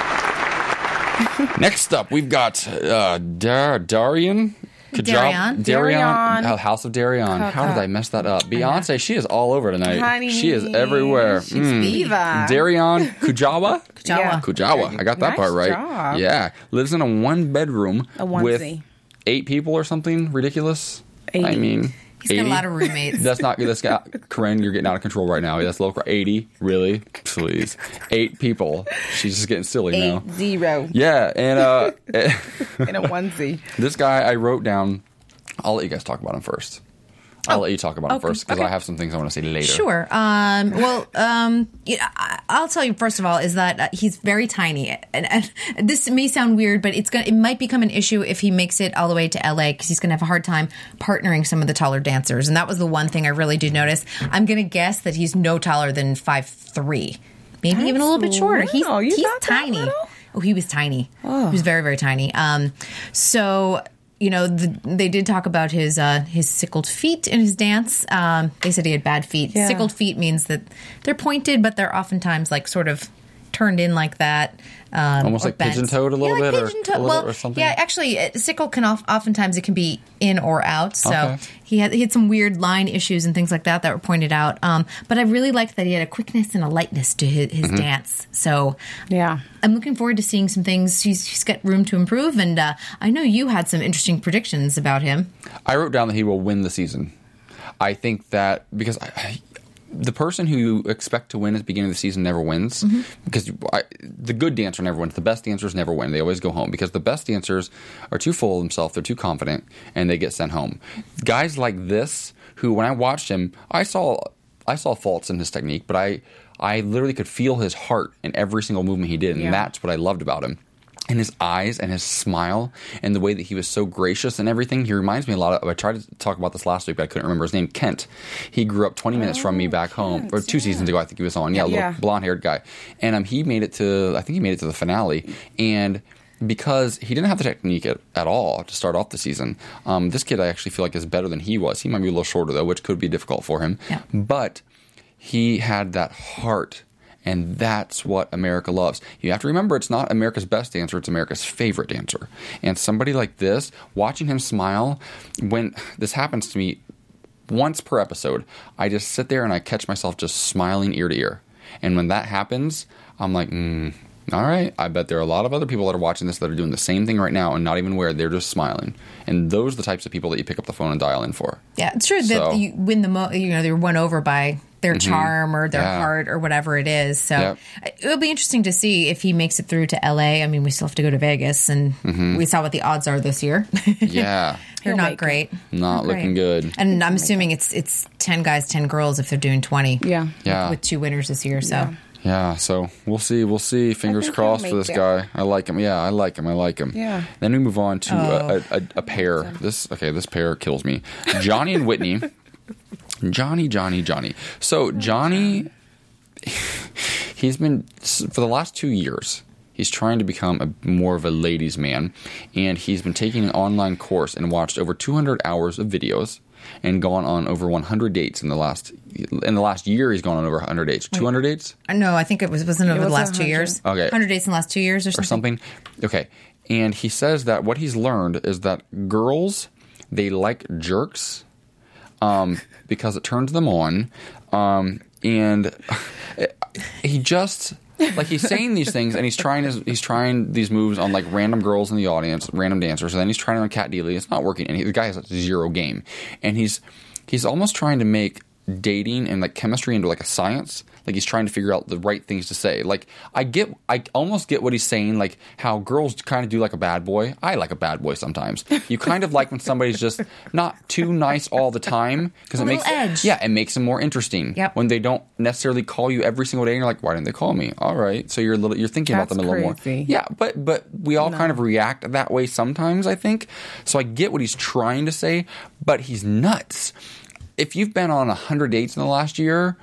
Next up, we've got uh, Dar- Darian. Kajab- Darian. Darian. Darian. Oh, House of Darian. How did I mess that up? Beyonce, she is all over tonight. Honey, she is everywhere. she's Mm. diva. Darian Kujawa? Kujawa. Yeah. Kujawa. I got that Nice part right. job. Yeah. Lives in a one bedroom A onesie. with eight people or something ridiculous. I eighty. mean, He's got a eighty? lot of roommates. That's not good. That's got, Corinne, you're getting out of control right now. That's local. eighty? Really? Please. Eight people. She's just getting silly Eight now. zero Yeah. And uh, in a onesie. this guy I wrote down, I'll let you guys talk about him first. I'll let you talk about him okay, first because okay. I have some things I want to say later. Sure. Um, well, um, you know, I- I'll tell you first of all is that uh, he's very tiny, and, and this may sound weird, but it's gonna it might become an issue if he makes it all the way to L A because he's gonna have a hard time partnering some of the taller dancers, and that was the one thing I really did notice. I'm gonna guess that he's no taller than five three, maybe even a little bit shorter. He's little. You he's thought that tiny. little? Oh, he was tiny. He was very very tiny. Um, so. You know, the, they did talk about his uh, his sickled feet in his dance. Um, they said he had bad feet. Yeah. Sickled feet means that they're pointed, but they're oftentimes like sort of turned in like that. Um, Almost or like bent. pigeon-toed a little yeah, like bit or pigeon-toed. a little- well, or something? Yeah, actually, uh, sickle can off, oftentimes it can be in or out. So Okay. he had he had some weird line issues and things like that that were pointed out. Um, but I really liked that he had a quickness and a lightness to his, his Mm-hmm. dance. So Yeah. I'm looking forward to seeing some things. He's, he's got room to improve, and uh, I know you had some interesting predictions about him. I wrote down that he will win the season. I think that because I, I, the person who you expect to win at the beginning of the season never wins, Mm-hmm. because I, the good dancer never wins. The best dancers never win. They always go home because the best dancers are too full of themselves. They're too confident, and they get sent home. Guys like this, who when I watched him, I saw I saw faults in his technique, but I I literally could feel his heart in every single movement he did, and Yeah. that's what I loved about him. And his eyes and his smile and the way that he was so gracious and everything. He reminds me a lot of, I tried to talk about this last week, but I couldn't remember his name, Kent. He grew up twenty minutes from me back home, or two seasons ago, I think he was on. Yeah, a little Yeah. blonde-haired guy. And um, he made it to, I think he made it to the finale. And because he didn't have the technique at, at all to start off the season, um, this kid I actually feel like is better than he was. He might be a little shorter, though, which could be difficult for him. Yeah. But he had that heart. And that's what America loves. You have to remember, it's not America's best dancer, it's America's favorite dancer. And somebody like this, watching him smile, when this happens to me once per episode, I just sit there and I catch myself just smiling ear to ear. And when that happens, I'm like, mm, All right. I bet there are a lot of other people that are watching this that are doing the same thing right now and not even aware. They're just smiling. And those are the types of people that you pick up the phone and dial in for. Yeah, it's true So- that you win the mo- you know they're won over by their charm or their Yeah. heart or whatever it is. So Yep. it'll be interesting to see if he makes it through to L A. I mean, we still have to go to Vegas, and we saw what the odds are this year. Yeah. They're He'll not make great. Not Not looking great. good. And I'm assuming it's it's ten guys, ten girls if they're doing twenty. Yeah. Yeah. With two winners this year. So Yeah. Yeah, so we'll see. We'll see. Fingers think he'll crossed for make this that. guy. I like him. Yeah, I like him. I like him. Yeah. Then we move on to Oh. a, a, a pair. This okay. This pair kills me. Johnny and Whitney. Johnny, Johnny, Johnny. So Johnny, he's been for the last two years. He's trying to become a, more of a ladies' man, and he's been taking an online course and watched over two hundred hours of videos and gone on over one hundred dates in the last in the last year. He's gone on over one hundred dates. two hundred dates. no, I think it was wasn't it over was the last two one hundred. years. Okay. one hundred days in the last two years or or something. something. Okay. And he says that what he's learned is that girls, they like jerks um, because it turns them on. Um, and he just, like, he's saying these things and he's trying his, he's trying these moves on, like, random girls in the audience, random dancers. And then he's trying it on Kat Deely. It's not working. And he, the guy has zero game. And he's he's almost trying to make dating and, like, chemistry into, like, a science. Like, he's trying to figure out the right things to say. Like, I get, I almost get what he's saying, like, how girls kind of do like a bad boy. I like a bad boy sometimes. You kind of like when somebody's just not too nice all the time. Because it A makes, little edge. yeah, it makes them more interesting. Yep. When they don't necessarily call you every single day and you're like, why didn't they call me? All right. So you're a little, you're thinking That's about them a little crazy. more. Yeah, but, but we all kind of react that way sometimes, I think. So I get what he's trying to say, but he's nuts. If you've been on one hundred dates in the last year,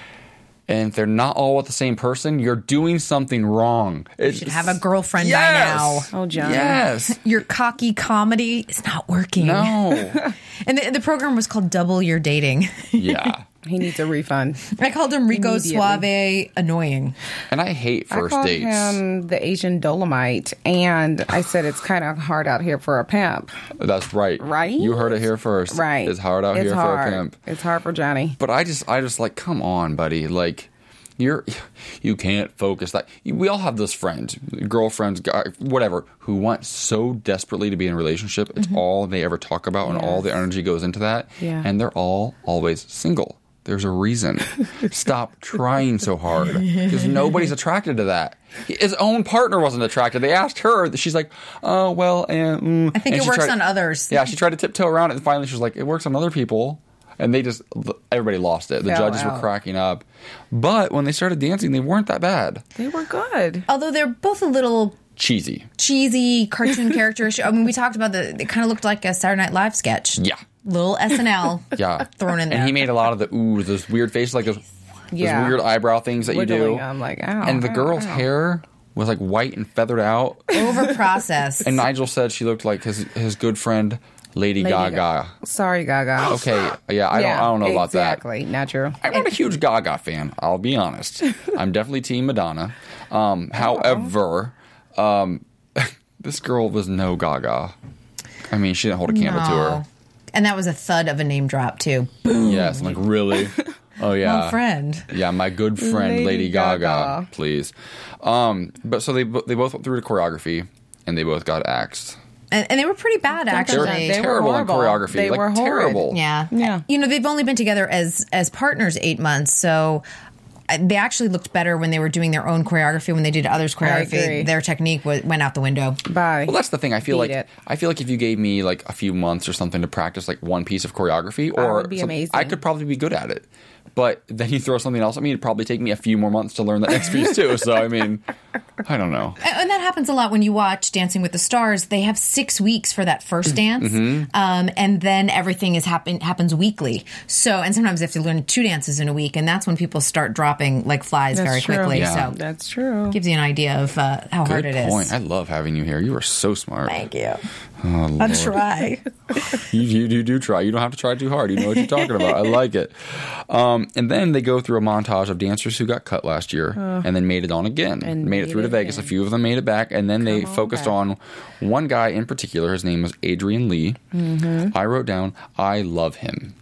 and if they're not all with the same person, you're doing something wrong. You should have a girlfriend yes. by now. Oh, Johnny. Yes. Your cocky comedy is not working. No. And the, the program was called Double Your Dating. Yeah. He needs a refund. I called him Rico Immediately. Suave annoying. And I hate I first called dates. him the Asian Dolomite, and I said it's kind of hard out here for a pimp. That's right. Right? You heard it here first. Right. It's hard out It's here hard. for a pimp. It's hard for Johnny. But I just, I just like, come on, buddy. Like, you're, you can't focus. That we all have those friends, girlfriends, guy, whatever, who want so desperately to be in a relationship. It's Mm-hmm. all they ever talk about, and all the energy goes into that. Yeah. And they're all always single. There's a reason. Stop trying so hard, because nobody's attracted to that. His own partner wasn't attracted. They asked her. She's like, "Oh well," and mm. I think And it she works tried- on others. Yeah, she tried to tiptoe around it, and finally she was like, "It works on other people." And they just, everybody lost it. The Fell judges were out. cracking up. But when they started dancing, they weren't that bad. They were good. Although they're both a little Cheesy. cheesy cartoon characters. I mean, we talked about the. It kind of looked like a Saturday Night Live sketch. Yeah. Little S N L. Yeah. Thrown in there. And he made a lot of the, ooh, those weird faces, like those, Yeah. those weird eyebrow things that you Wiggling. do. I'm like, ow. And the ow, girl's ow. hair was like white and feathered out. Over processed. And Nigel said she looked like his his good friend, Lady, Lady Gaga. Gaga. Sorry, Gaga. Okay. Yeah, I don't I don't know about that. Exactly. Not true. I'm not a huge Gaga fan, I'll be honest. I'm definitely Team Madonna. Um, however, um, this girl was no Gaga. I mean, she didn't hold a candle to her. And that was a thud of a name drop too. Yes, I'm like, really? Oh, yeah. My friend. Yeah, my good friend, Lady, Lady Gaga, Gaga. please. Um, but so they bo- they both went through the choreography, and they both got axed. And, and they were pretty bad, They were actually. They were terrible in horrible. choreography. They like, were horrid. terrible. Yeah. Yeah. You know, they've only been together as as partners eight months, so uh, they actually looked better when they were doing their own choreography. When they did others' agree. choreography, their technique w- went out the window. Bye. Well, that's the thing. I feel Beat like it. I feel like if you gave me like a few months or something to practice like one piece of choreography, or would be some- amazing. I could probably be good at it. But then you throw something else at me, it'd probably take me a few more months to learn that next piece too. So I mean, I don't know. And and that happens a lot when you watch Dancing with the Stars. They have six weeks for that first dance, um, and then everything is happen happens weekly. So, and sometimes they have to learn two dances in a week, and that's when people start dropping like flies That's very true. quickly. Yeah. So, That's true. gives you an idea of uh, how hard Good it point. is. I love having you here. You are so smart. Thank you. Oh, I'll Lord. try. You, you, you do try. You don't have to try too hard. You know what you're talking about. I like it. Um, and then they go through a montage of dancers who got cut last year and then made it on again. And made it made through to it Vegas. again. A few of them made it back. And then they Come on focused back. on one guy in particular. His name was Adrian Lee. Mm-hmm. I wrote down, I love him.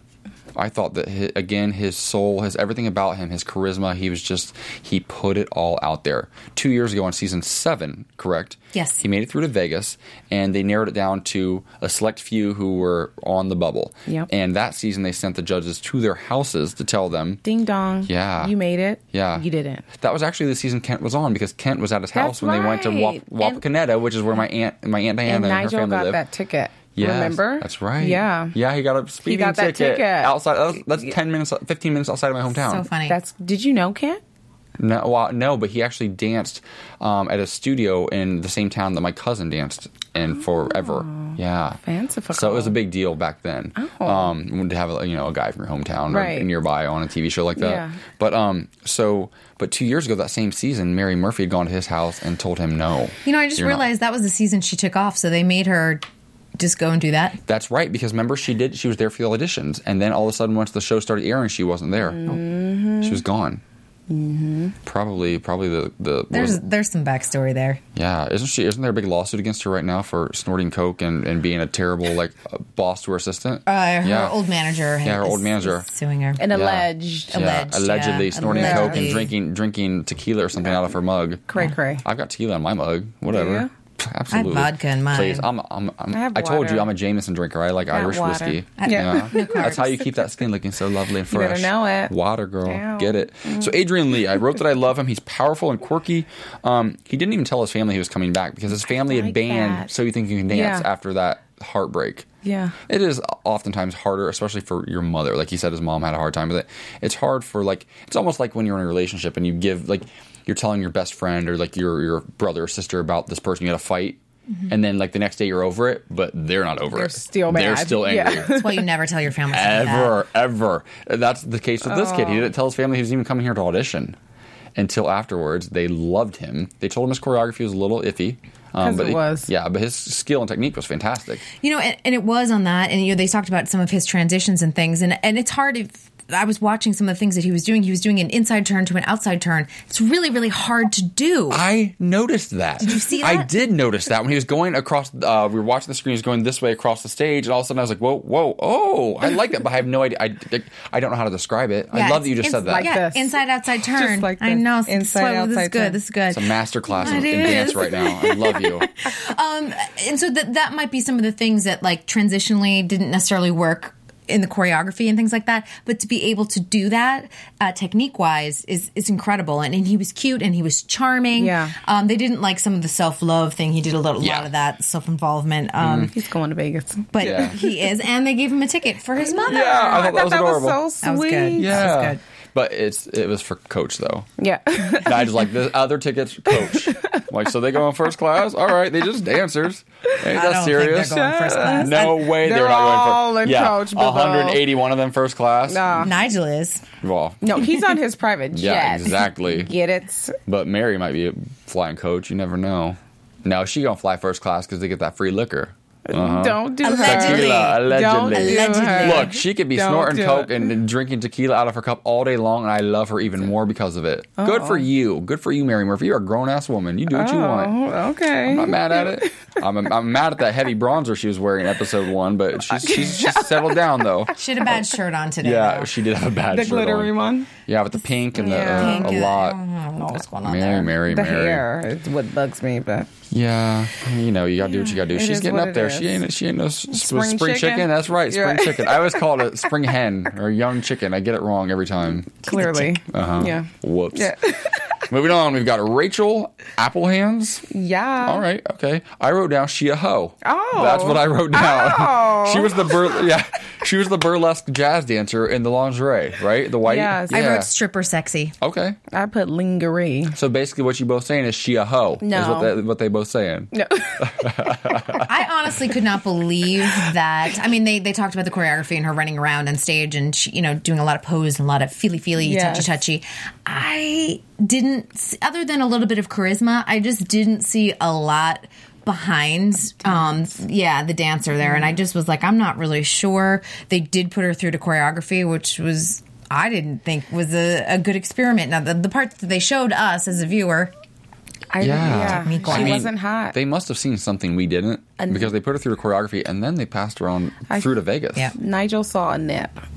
I thought that, his, again, his soul, his everything about him, his charisma, he was just, he put it all out there. Two years ago on season seven, correct? Yes. He made it through to Vegas, and they narrowed it down to a select few who were on the bubble. Yep. And that season, they sent the judges to their houses to tell them. Ding dong. Yeah. You made it. Yeah. You didn't. That was actually the season Kent was on, because Kent was at his house That's when they went to right. Wap- Wapakoneta, which is where my aunt, my aunt Diana And and, her Nigel family got live. that ticket. Yes, Remember? That's right. Yeah. Yeah, he got a speeding got that ticket, ticket. outside. That's, that's ten minutes, fifteen minutes outside of my hometown. So funny. That's. Did you know Kent? No, well, no, but he actually danced um, at a studio in the same town that my cousin danced in forever. Yeah, Fanciful. So it was a big deal back then. Oh. Um, to have a, you know a guy from your hometown Right. or nearby on a T V show like that. Yeah. But um, so but two years ago that same season, Mary Murphy had gone to his house and told him no. You know, I just You're not- realized that was the season she took off, so they made her just go and do that. That's right, because remember she did. She was there for the auditions, and then all of a sudden, once the show started airing, she wasn't there. Mm-hmm. She was gone. Mm-hmm. Probably, probably the the There's there's some backstory there. yeah. Isn't she? Isn't there a big lawsuit against her right now for snorting coke and, and being a terrible like uh, boss to her assistant? Uh, her Yeah. old manager. Yeah, her is- old manager. is suing her. An Yeah. alleged. Yeah, Alleged, allegedly yeah. snorting coke Allegedly. and drinking drinking tequila or something out of her mug. Cray cray. I've got tequila in my mug. Whatever. Yeah. Absolutely. I have vodka in mine. Please, I'm, I'm, I'm, I have I told water. you I'm a Jameson drinker. I like Got Irish water. whiskey. Yeah. No That's how you keep that skin looking so lovely and You better fresh. know it. Water, girl. Ow. Get it. So Adrian Lee, I wrote that I love him. He's powerful and quirky. Um, he didn't even tell his family he was coming back because his family had like banned that. So You Think You Can Dance Yeah. after that heartbreak. Yeah. It is oftentimes harder, especially for your mother. Like he said, his mom had a hard time with it. It's hard for like, it's almost like when you're in a relationship and you give like, you're telling your best friend or like your your brother or sister about this person you had a fight. Mm-hmm. And then, like, the next day you're over it, but they're not over They're it. still They're mad. still angry. Yeah. That's why you never tell your family something like Ever, ever. That's the case with this kid. He didn't tell his family he was even coming here to audition until afterwards. They loved him. They told him his choreography was a little iffy. Um, 'Cause but it he- was. Yeah, but his skill and technique was fantastic. You know, and, and it was on that, and you know, they talked about some of his transitions and things, and and it's hard if I was watching some of the things that he was doing. He was doing an inside turn to an outside turn. It's really, really hard to do. I noticed that. Did you see I that? did notice that when he was going across. Uh, we were watching the screen. He was going this way across the stage, and all of a sudden I was like, "Whoa, whoa, oh!" I like that, but I have no idea. I, I don't know how to describe it. Yeah, I love that you it's- just said that. like yeah, this. inside outside turn. Just like I this. know. Inside, this, is- this is outside good. turn. This is good. It's a master class in, It in is. dance right now. I love you. Um, and so that that might be some of the things that like transitionally didn't necessarily work in the choreography and things like that, but to be able to do that uh, technique wise is is incredible. And, and he was cute and he was charming. Yeah. Um, they didn't like some of the self love thing. He did a little, Yeah. lot of that self involvement. Um, He's going to Vegas. but Yeah. he is, and they gave him a ticket for his mother. Yeah, I thought that was that adorable. was so That was sweet. good. Yeah, That was good. but it's it was for Coach though. Yeah. Nigel's like the other tickets, Coach. I'm like, so they go in first class? All right, they just dancers. Ain't I that don't serious? think they're going first class. No way they're, They're not all going in first. Yeah, Coach, boo-boo. one hundred eighty-one of them first class. Nah. Nigel is. Well, No, he's on his private jet. yeah, exactly. Get it? But Mary might be flying Coach. You never know. No, she gonna fly first class because they get that free liquor. Uh-huh. Don't do Allegedly. her. Tequila, allegedly. Don't do Allegedly. her. Look, she could be Don't snorting do coke it. and, and drinking tequila out of her cup all day long, and I love her even more because of it. Good for you. Good for you, Mary Murphy. You're a grown ass woman. You do what you want. Oh, okay. I'm not mad at it. I'm, I'm mad at that heavy bronzer she was wearing in episode one, but she's she's, she's settled down though. She had a bad shirt on today. Yeah, though. she did have a bad The shirt glittery on. one. Yeah, with the pink and the Yeah. uh, Pink a and- lot. I don't know what's going on Mary, there. Mary, The Mary. hair is what bugs me, but Yeah, you know, you gotta do what you gotta do. it She's is getting what up it there. is. She ain't. She ain't no s- Spring spring, chicken? chicken? That's right, spring Yeah. chicken. I always call it spring hen or young chicken. I get it wrong every time. clearly. Uh-huh. Yeah. Whoops. Yeah. Moving on, we've got Rachel Applehands. Yeah. All right, okay. I wrote down she a hoe. Oh. That's what I wrote down. Oh. she was the bur- yeah, she was the burlesque jazz dancer in the lingerie, right? The white. Yes. I Yeah. wrote stripper sexy. Okay. I put lingerie. So basically, what you both saying is she a hoe. Is No. what they, what they both saying. No. I honestly could not believe that. I mean, they, they talked about the choreography and her running around on stage and, she, you know, doing a lot of pose and a lot of feely-feely, Yes. touchy-touchy. I didn't, s- other than a little bit of charisma, I just didn't see a lot behind, um, yeah, the dancer there. And I just was like, I'm not really sure. They did put her through to choreography, which was, I didn't think was a, a good experiment. Now, the, the part that they showed us as a viewer, I, Yeah. yeah. Technique She wise. I mean, wasn't hot. They must have seen something we didn't because they put her through a choreography and then they passed her on I- through to Vegas. Yeah. Nigel saw a nip.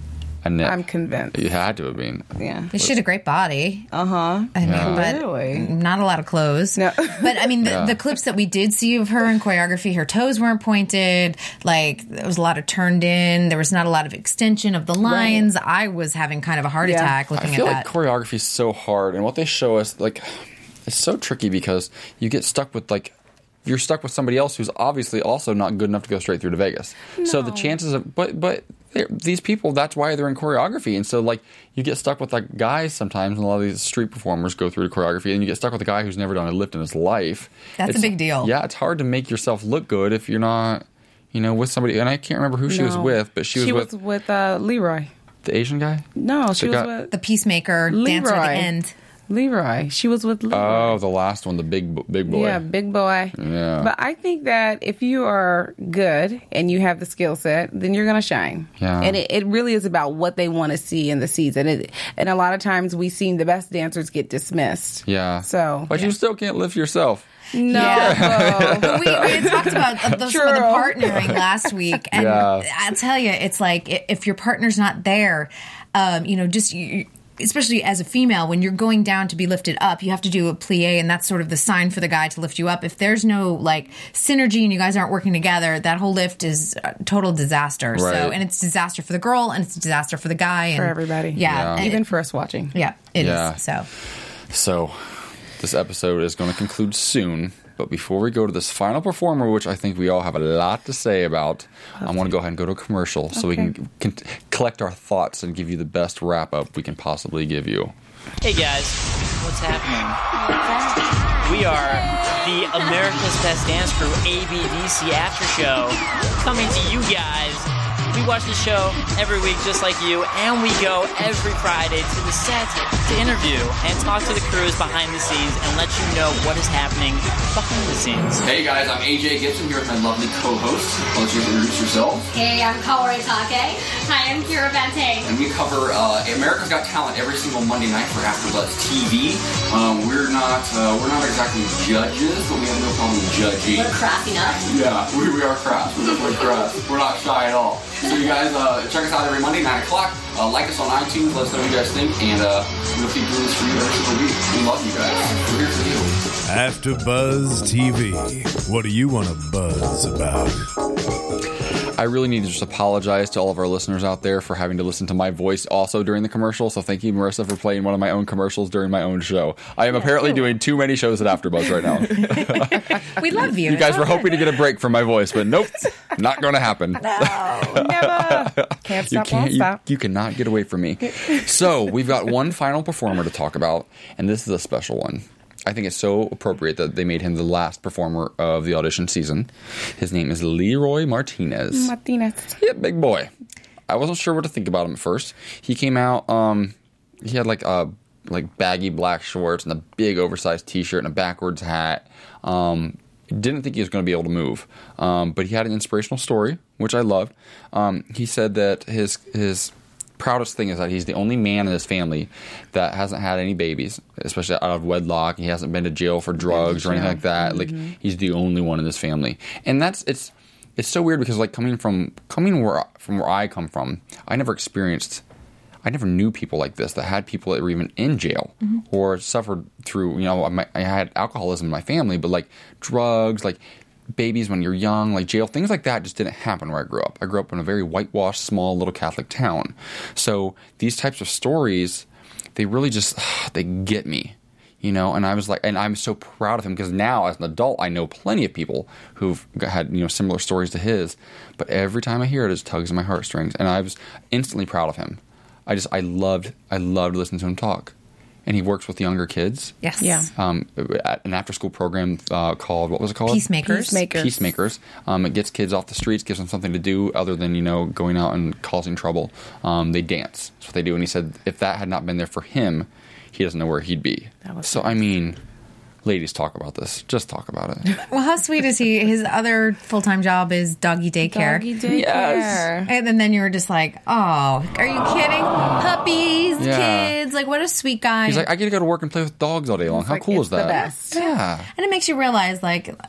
Annette. I'm convinced. You had to have been. Yeah. She had a great body. Uh huh. I mean, Yeah. but Really? not a lot of clothes. No. But I mean, the, Yeah. the clips that we did see of her in choreography, her toes weren't pointed. Like there was a lot of turned in. There was not a lot of extension of the lines. I was having kind of a heart Yeah. attack I looking feel at like that. choreography is so hard, and what they show us, like, it's so tricky because you get stuck with, like, you're stuck with somebody else who's obviously also not good enough to go straight through to Vegas. So the chances of, but but they're- these people, that's why they're in choreography, and so like you get stuck with like guys sometimes, and a lot of these street performers go through to choreography, and you get stuck with a guy who's never done a lift in his life. That's a It's- big deal. Yeah, it's hard to make yourself look good if you're not, you know, with somebody. And I can't remember who she was No. with, but she was She with was with uh, Leroy. the Asian guy. No, she The was guy- with The peacemaker dancer at the Leroy. end. Leroy. She was with Leroy. Oh, the last one, the big bo- big boy. Yeah, big boy. Yeah. But I think that if you are good and you have the skill set, then you're going to shine. Yeah. And it, it really is about what they want to see in the season. It, and a lot of times we've seen the best dancers get dismissed. Yeah. So. But you still can't lift yourself. No. But we, we had talked about the, some of the True. partnering last week, and Yeah. I'll tell you, it's like i- if your partner's not there, um, you know, just you, especially as a female, when you're going down to be lifted up, you have to do a plie, and that's sort of the sign for the guy to lift you up. If there's no like synergy and you guys aren't working together, that whole lift is a total disaster. So, Right. and it's disaster for the girl, and it's a disaster for the guy, and For everybody. Yeah, Yeah. Even for us watching. yeah, it is. Yeah. So. So, this episode is going to conclude soon. But before we go to this final performer, which I think we all have a lot to say about, I want to go ahead and go to a commercial so we can, can collect our thoughts and give you the best wrap up we can possibly give you. Hey guys, what's happening? We are the America's Best Dance Crew A B D C After Show coming to you guys. We watch the show every week just like you, and we go every Friday to the set to interview and talk to the crews behind the scenes and let you know what is happening behind the scenes. Hey guys, I'm A J Gibson here with my lovely co-host. Why don't you introduce yourself? Hey, I'm Kaori Take. Hi, I'm Kira Bente. And we cover uh, America's Got Talent every single Monday night for AfterBuzz T V. Um, we're not uh, we're not exactly judges, but we have no problem judging. We're crass enough. Yeah, we, we are crass. We're definitely crass. We're not shy at all. So you guys uh, check us out every Monday, nine o'clock. Uh, like us on iTunes. Let us know what you guys think. And uh, we'll keep doing this for you every single week. We love you guys. We're here for you. After Buzz T V. What do you want to buzz about? I really need to just apologize to all of our listeners out there for having to listen to my voice also during the commercial. So thank you, Marissa, for playing one of my own commercials during my own show. I am apparently doing too many shows at AfterBuzz right now. We love you. You guys were hoping to get a break from my voice, but nope, not going to happen. No, never. Can't You stop, can't. won't You, stop. you cannot get away from me. So we've got one final performer to talk about, and this is a special one. I think it's so appropriate that they made him the last performer of the audition season. His name is Leroy Martinez. Martinez. Yeah, big boy. I wasn't sure what to think about him at first. He came out. Um, he had like a like baggy black shorts and a big oversized T-shirt and a backwards hat. Um, didn't think he was going to be able to move, um, but he had an inspirational story, which I loved. Um, he said that his his proudest thing is that he's the only man in his family that hasn't had any babies, especially out of wedlock. He hasn't been to jail for drugs or anything like that. Like he's the only one in his family, and that's it's it's so weird because like coming from coming where from where I come from, I never experienced. I never knew people like this that had people that were even in jail mm-hmm. or suffered through, you know, my, I had alcoholism in my family, but like drugs, like babies when you're young, like jail, things like that just didn't happen where I grew up. I grew up in a very whitewashed, small, little Catholic town. So these types of stories, they really just, they get me, you know, and I was like, and I'm so proud of him because now as an adult, I know plenty of people who've had, you know, similar stories to his, but every time I hear it, it just tugs at my heartstrings, and I was instantly proud of him. I just, I loved, I loved listening to him talk. And he works with younger kids. Yes. Yeah. Um, at an after-school program uh, called, what was it called? Peacemakers. Peacemakers. Peacemakers. Um, it gets kids off the streets, gives them something to do other than, you know, going out and causing trouble. Um, they dance. That's what they do. And he said if that had not been there for him, he doesn't know where he'd be. That was so, nice. I mean, ladies, talk about this. Just talk about it. Well, how sweet is he? His other full-time job is doggy daycare. Doggy daycare. Yes. And then, then you were just like, oh, are you kidding? Puppies, Yeah. kids, like what a sweet guy. He's like, I get to go to work and play with dogs all day long. It's How like, cool it's is that? the best. Yeah. And it makes you realize, like,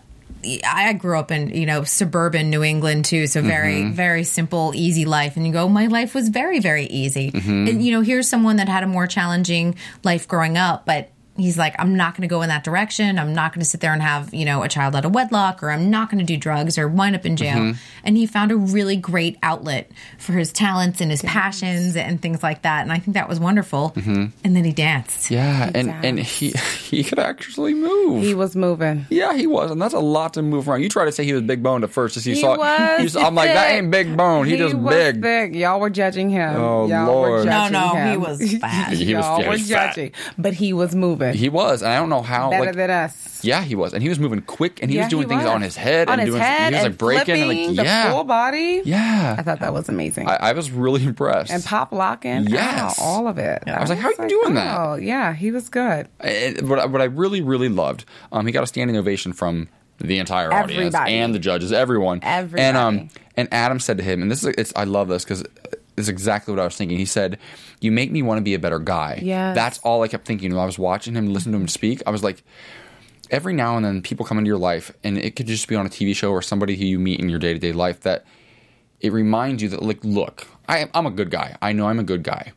I grew up in, you know, suburban New England too, so very, Mm-hmm. very simple, easy life. And you go, my life was very, very easy. Mm-hmm. And, you know, here's someone that had a more challenging life growing up, but he's like, I'm not going to go in that direction. I'm not going to sit there and have, you know, a child out of wedlock, or I'm not going to do drugs or wind up in jail. Mm-hmm. And he found a really great outlet for his talents and his passions and things like that. And I think that was wonderful. Mm-hmm. And then he danced. Yeah, and, and he he could actually move. He was moving. Yeah, he was, and that's a lot to move around. You tried to say he was big boned at first, as you He saw. was. you saw- I'm like, that ain't big bone. He, He just was big. thick. Y'all were judging him. Oh, Y'all Lord. Were No, judging no, him. he was fat. He was- Y'all he were was fat. judging, but he was moving. He was, and I don't know how. Better like, than us. Yeah, he was, and he was moving quick, and he Yeah, was doing he things was. on his head, on and his doing, head, he was like and breaking, and flipping like the yeah, full body. yeah. I thought that was amazing. I, I was really impressed. and pop locking. Yes. Wow, all of it. I was like, how are you doing that? Oh, yeah, he was good. And what, I- what I really, really loved, um, he got a standing ovation from the entire audience Everybody. and the judges, everyone. Everybody. And um, and Adam said to him, and this is, it's, I love this because it's exactly what I was thinking. He said, "You make me want to be a better guy." Yes. That's all I kept thinking when I was watching him, listening to him speak. I was like, every now and then, people come into your life, and it could just be on a T V show or somebody who you meet in your day to day life that it reminds you that, like, look, I, I'm a good guy. I know I'm a good guy.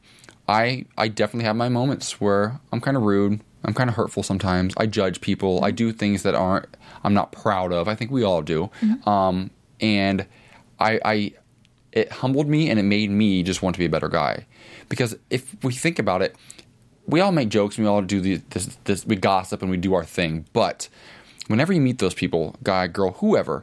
I I definitely have my moments where I'm kind of rude. I'm kind of hurtful sometimes. I judge people. I do things that aren't I'm not proud of. I think we all do. Mm-hmm. Um, and I, I it humbled me, and it made me just want to be a better guy. Because if we think about it, we all make jokes. And we all do the, this, this. We gossip and we do our thing. But whenever you meet those people, guy, girl, whoever,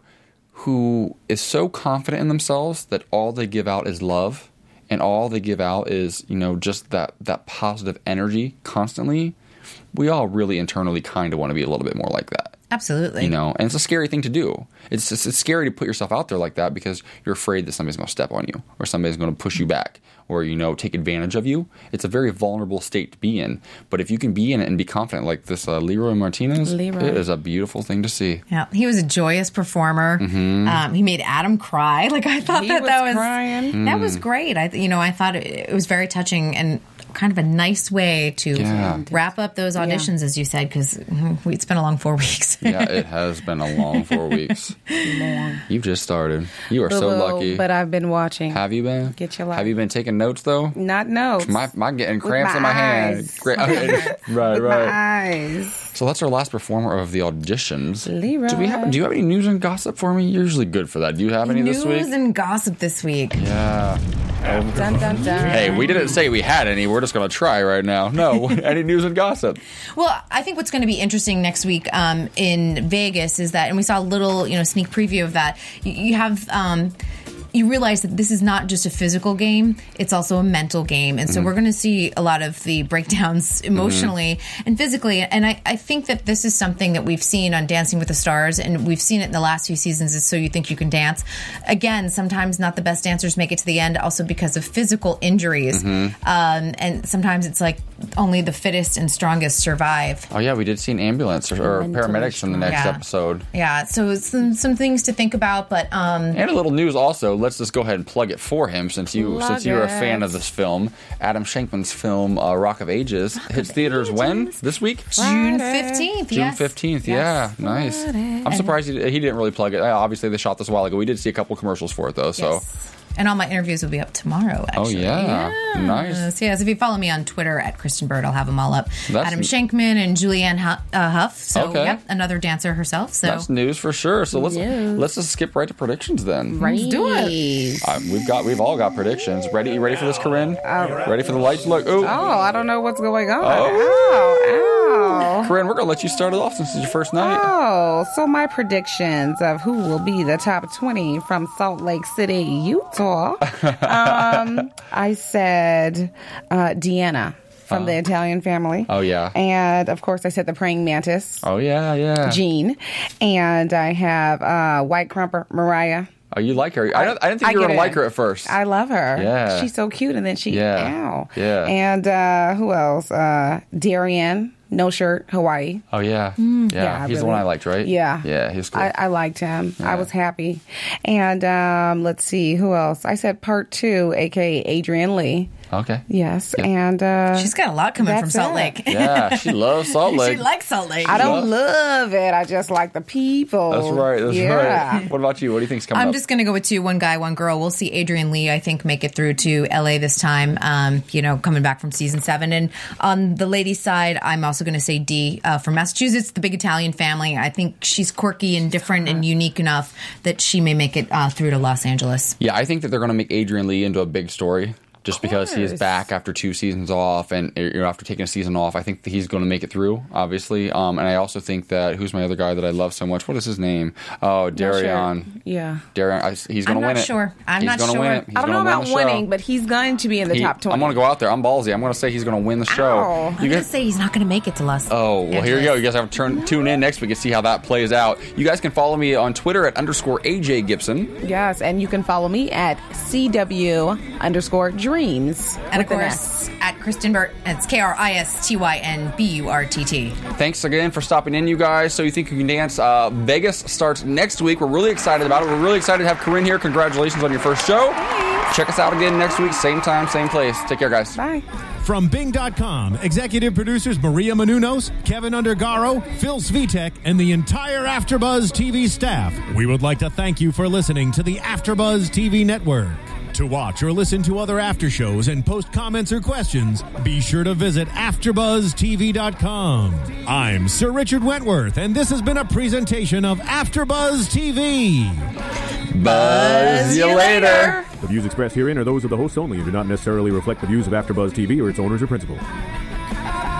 who is so confident in themselves that all they give out is love, and all they give out is, you know, just that that positive energy constantly, we all really internally kind of want to be a little bit more like that. Absolutely. You know, and it's a scary thing to do. It's just, it's scary to put yourself out there like that because you're afraid that somebody's going to step on you, or somebody's going to push you back, or, you know, take advantage of you. It's a very vulnerable state to be in. But if you can be in it and be confident like this uh, Leroy Martinez, Leroy. it is a beautiful thing to see. Yeah, he was a joyous performer. Mm-hmm. Um, he made Adam cry. Like I thought He that was that was crying. that Mm. was great. I th- you know I thought it, it was very touching and kind of a nice way to Yeah. wrap up those auditions, as you said, because it's been a long four weeks. Yeah, it has been a long four weeks. You've just started. You are so Little, lucky. But I've been watching. Have you been? Get your life. Have you been taking notes though? Not notes. My, my getting With cramps my in my hand. eyes. Gra- right, With right. my eyes. So that's our last performer of the auditions. Leroy. Do we have? Do you have any news and gossip for me? You're usually good for that. Do you have any News this week? and gossip this week. Yeah. Dun, dun, dun. Hey, we didn't say we had any. We're just going to try right now. No, any news and gossip? Well, I think what's going to be interesting next week um, in Vegas is that, and we saw a little, you know, sneak preview of that. You, you have. Um, you realize that this is not just a physical game, it's also a mental game. And so Mm-hmm. we're going to see a lot of the breakdowns emotionally Mm-hmm. and physically. And I, I think that this is something that we've seen on Dancing with the Stars, and we've seen it in the last few seasons, is So You Think You Can Dance. Again, sometimes not the best dancers make it to the end, also because of physical injuries. Mm-hmm. Um, and sometimes it's like only the fittest and strongest survive. Oh, yeah, we did see an ambulance or, or paramedics in the next Yeah. episode. Yeah, so some some things to think about, but um, And a little news also. Let's just go ahead and plug it for him, since you Plug since you're a it. fan of this film. Adam Shankman's film uh, Rock of Ages hits theaters when this week? June fifteenth. June yes. fifteenth. Yes. Yeah, nice. I'm surprised he, he didn't really plug it. Uh, Obviously, they shot this a while ago. We did see a couple commercials for it though. So. Yes. And all my interviews will be up tomorrow, Oh actually. yeah, nice. Yes, yes. If you follow me on Twitter at Kristen Bird, I'll have them all up. That's- Adam Shankman and Julianne Hu- uh, Huff. So, Okay. yep, another dancer herself. So, That's news for sure. So let's let's just skip right to predictions then. Let's do it. Uh, we've got we've all got predictions. Ready? You ready for this, Corinne? Ready for the lights? Look, ooh. Oh, I don't know what's going on. Oh. Ow, ow. Corinne, we're gonna let you start it off since it's your first night. Oh, so my predictions of who will be the top twenty from Salt Lake City, Utah. um, I said uh, Deanna from the Italian Family. Oh yeah. And of course, I said the praying mantis, Oh yeah, yeah. Jean. And I have uh, White Crumper, Mariah. Oh, you like her? I, don't, I didn't think I you were get gonna it. like her at first. I love her. Yeah. She's so cute. And then she, Yeah. ow. Yeah. And uh, who else? Uh, Darian, no shirt, Hawaii. oh yeah, yeah. Mm, yeah, He's the really. one I liked, right? Yeah. yeah. He's cool. I, I liked him. I was happy. And um, let's see, who else? I said part two, a k a. Adrian Lee. Okay. Yes, Yep. and uh, She's got a lot coming from that's Salt it. Lake. Yeah, she loves Salt Lake. She likes Salt Lake. I don't love it. I just like the people. That's right. That's yeah. right. What about you? What do you think's coming I'm up? just going to go with two, one guy, one girl. We'll see Adrian Lee, I think, make it through to L A this time, um, you know, coming back from season seven. And on the ladies' side, I'm also going to say Dee uh, from Massachusetts, the big Italian family. I think she's quirky and different and unique enough that she may make it uh, through to Los Angeles. Yeah, I think that they're going to make Adrian Lee into a big story. Just because he is back after two seasons off, and you know, after taking a season off, I think that he's going to make it through, obviously. Um, and I also think that who's my other guy that I love so much? What is his name? Oh, Darion. Sure. Yeah, Darion. I, he's going to win it. I'm not sure. I'm he's not gonna sure. Win it. He's I don't know gonna about win the show. winning, but he's going to be in the He- top twenty. I'm going to go out there. I'm ballsy. I'm going to say he's going to win the show. Ow. I'm You going to guys, say he's not going to make it to Los oh, well, here you go. Angeles. You guys have to turn, tune in next week and see how that plays out. You guys can follow me on Twitter at underscore A J Gibson. Yes, and you can follow me at C W underscore dreams. And with of an course, S. at Kristen Burt, it's K R I S T Y N B U R T T. Thanks again for stopping in, you guys. So You Think You Can Dance. Uh, Vegas starts next week. We're really excited about it. We're really excited to have Corinne here. Congratulations on your first show. Thanks. Check us out again next week. Same time, same place. Take care, guys. Bye. From Bing dot com, executive producers Maria Menounos, Kevin Undergaro, Phil Svitek, and the entire AfterBuzz T V staff, we would like to thank you for listening to the AfterBuzz T V network. To watch or listen to other after shows and post comments or questions, be sure to visit after buzz T V dot com. I'm Sir Richard Wentworth, and this has been a presentation of AfterBuzz T V. Buzz you later. The views expressed herein are those of the hosts only and do not necessarily reflect the views of AfterBuzz T V or its owners or principals.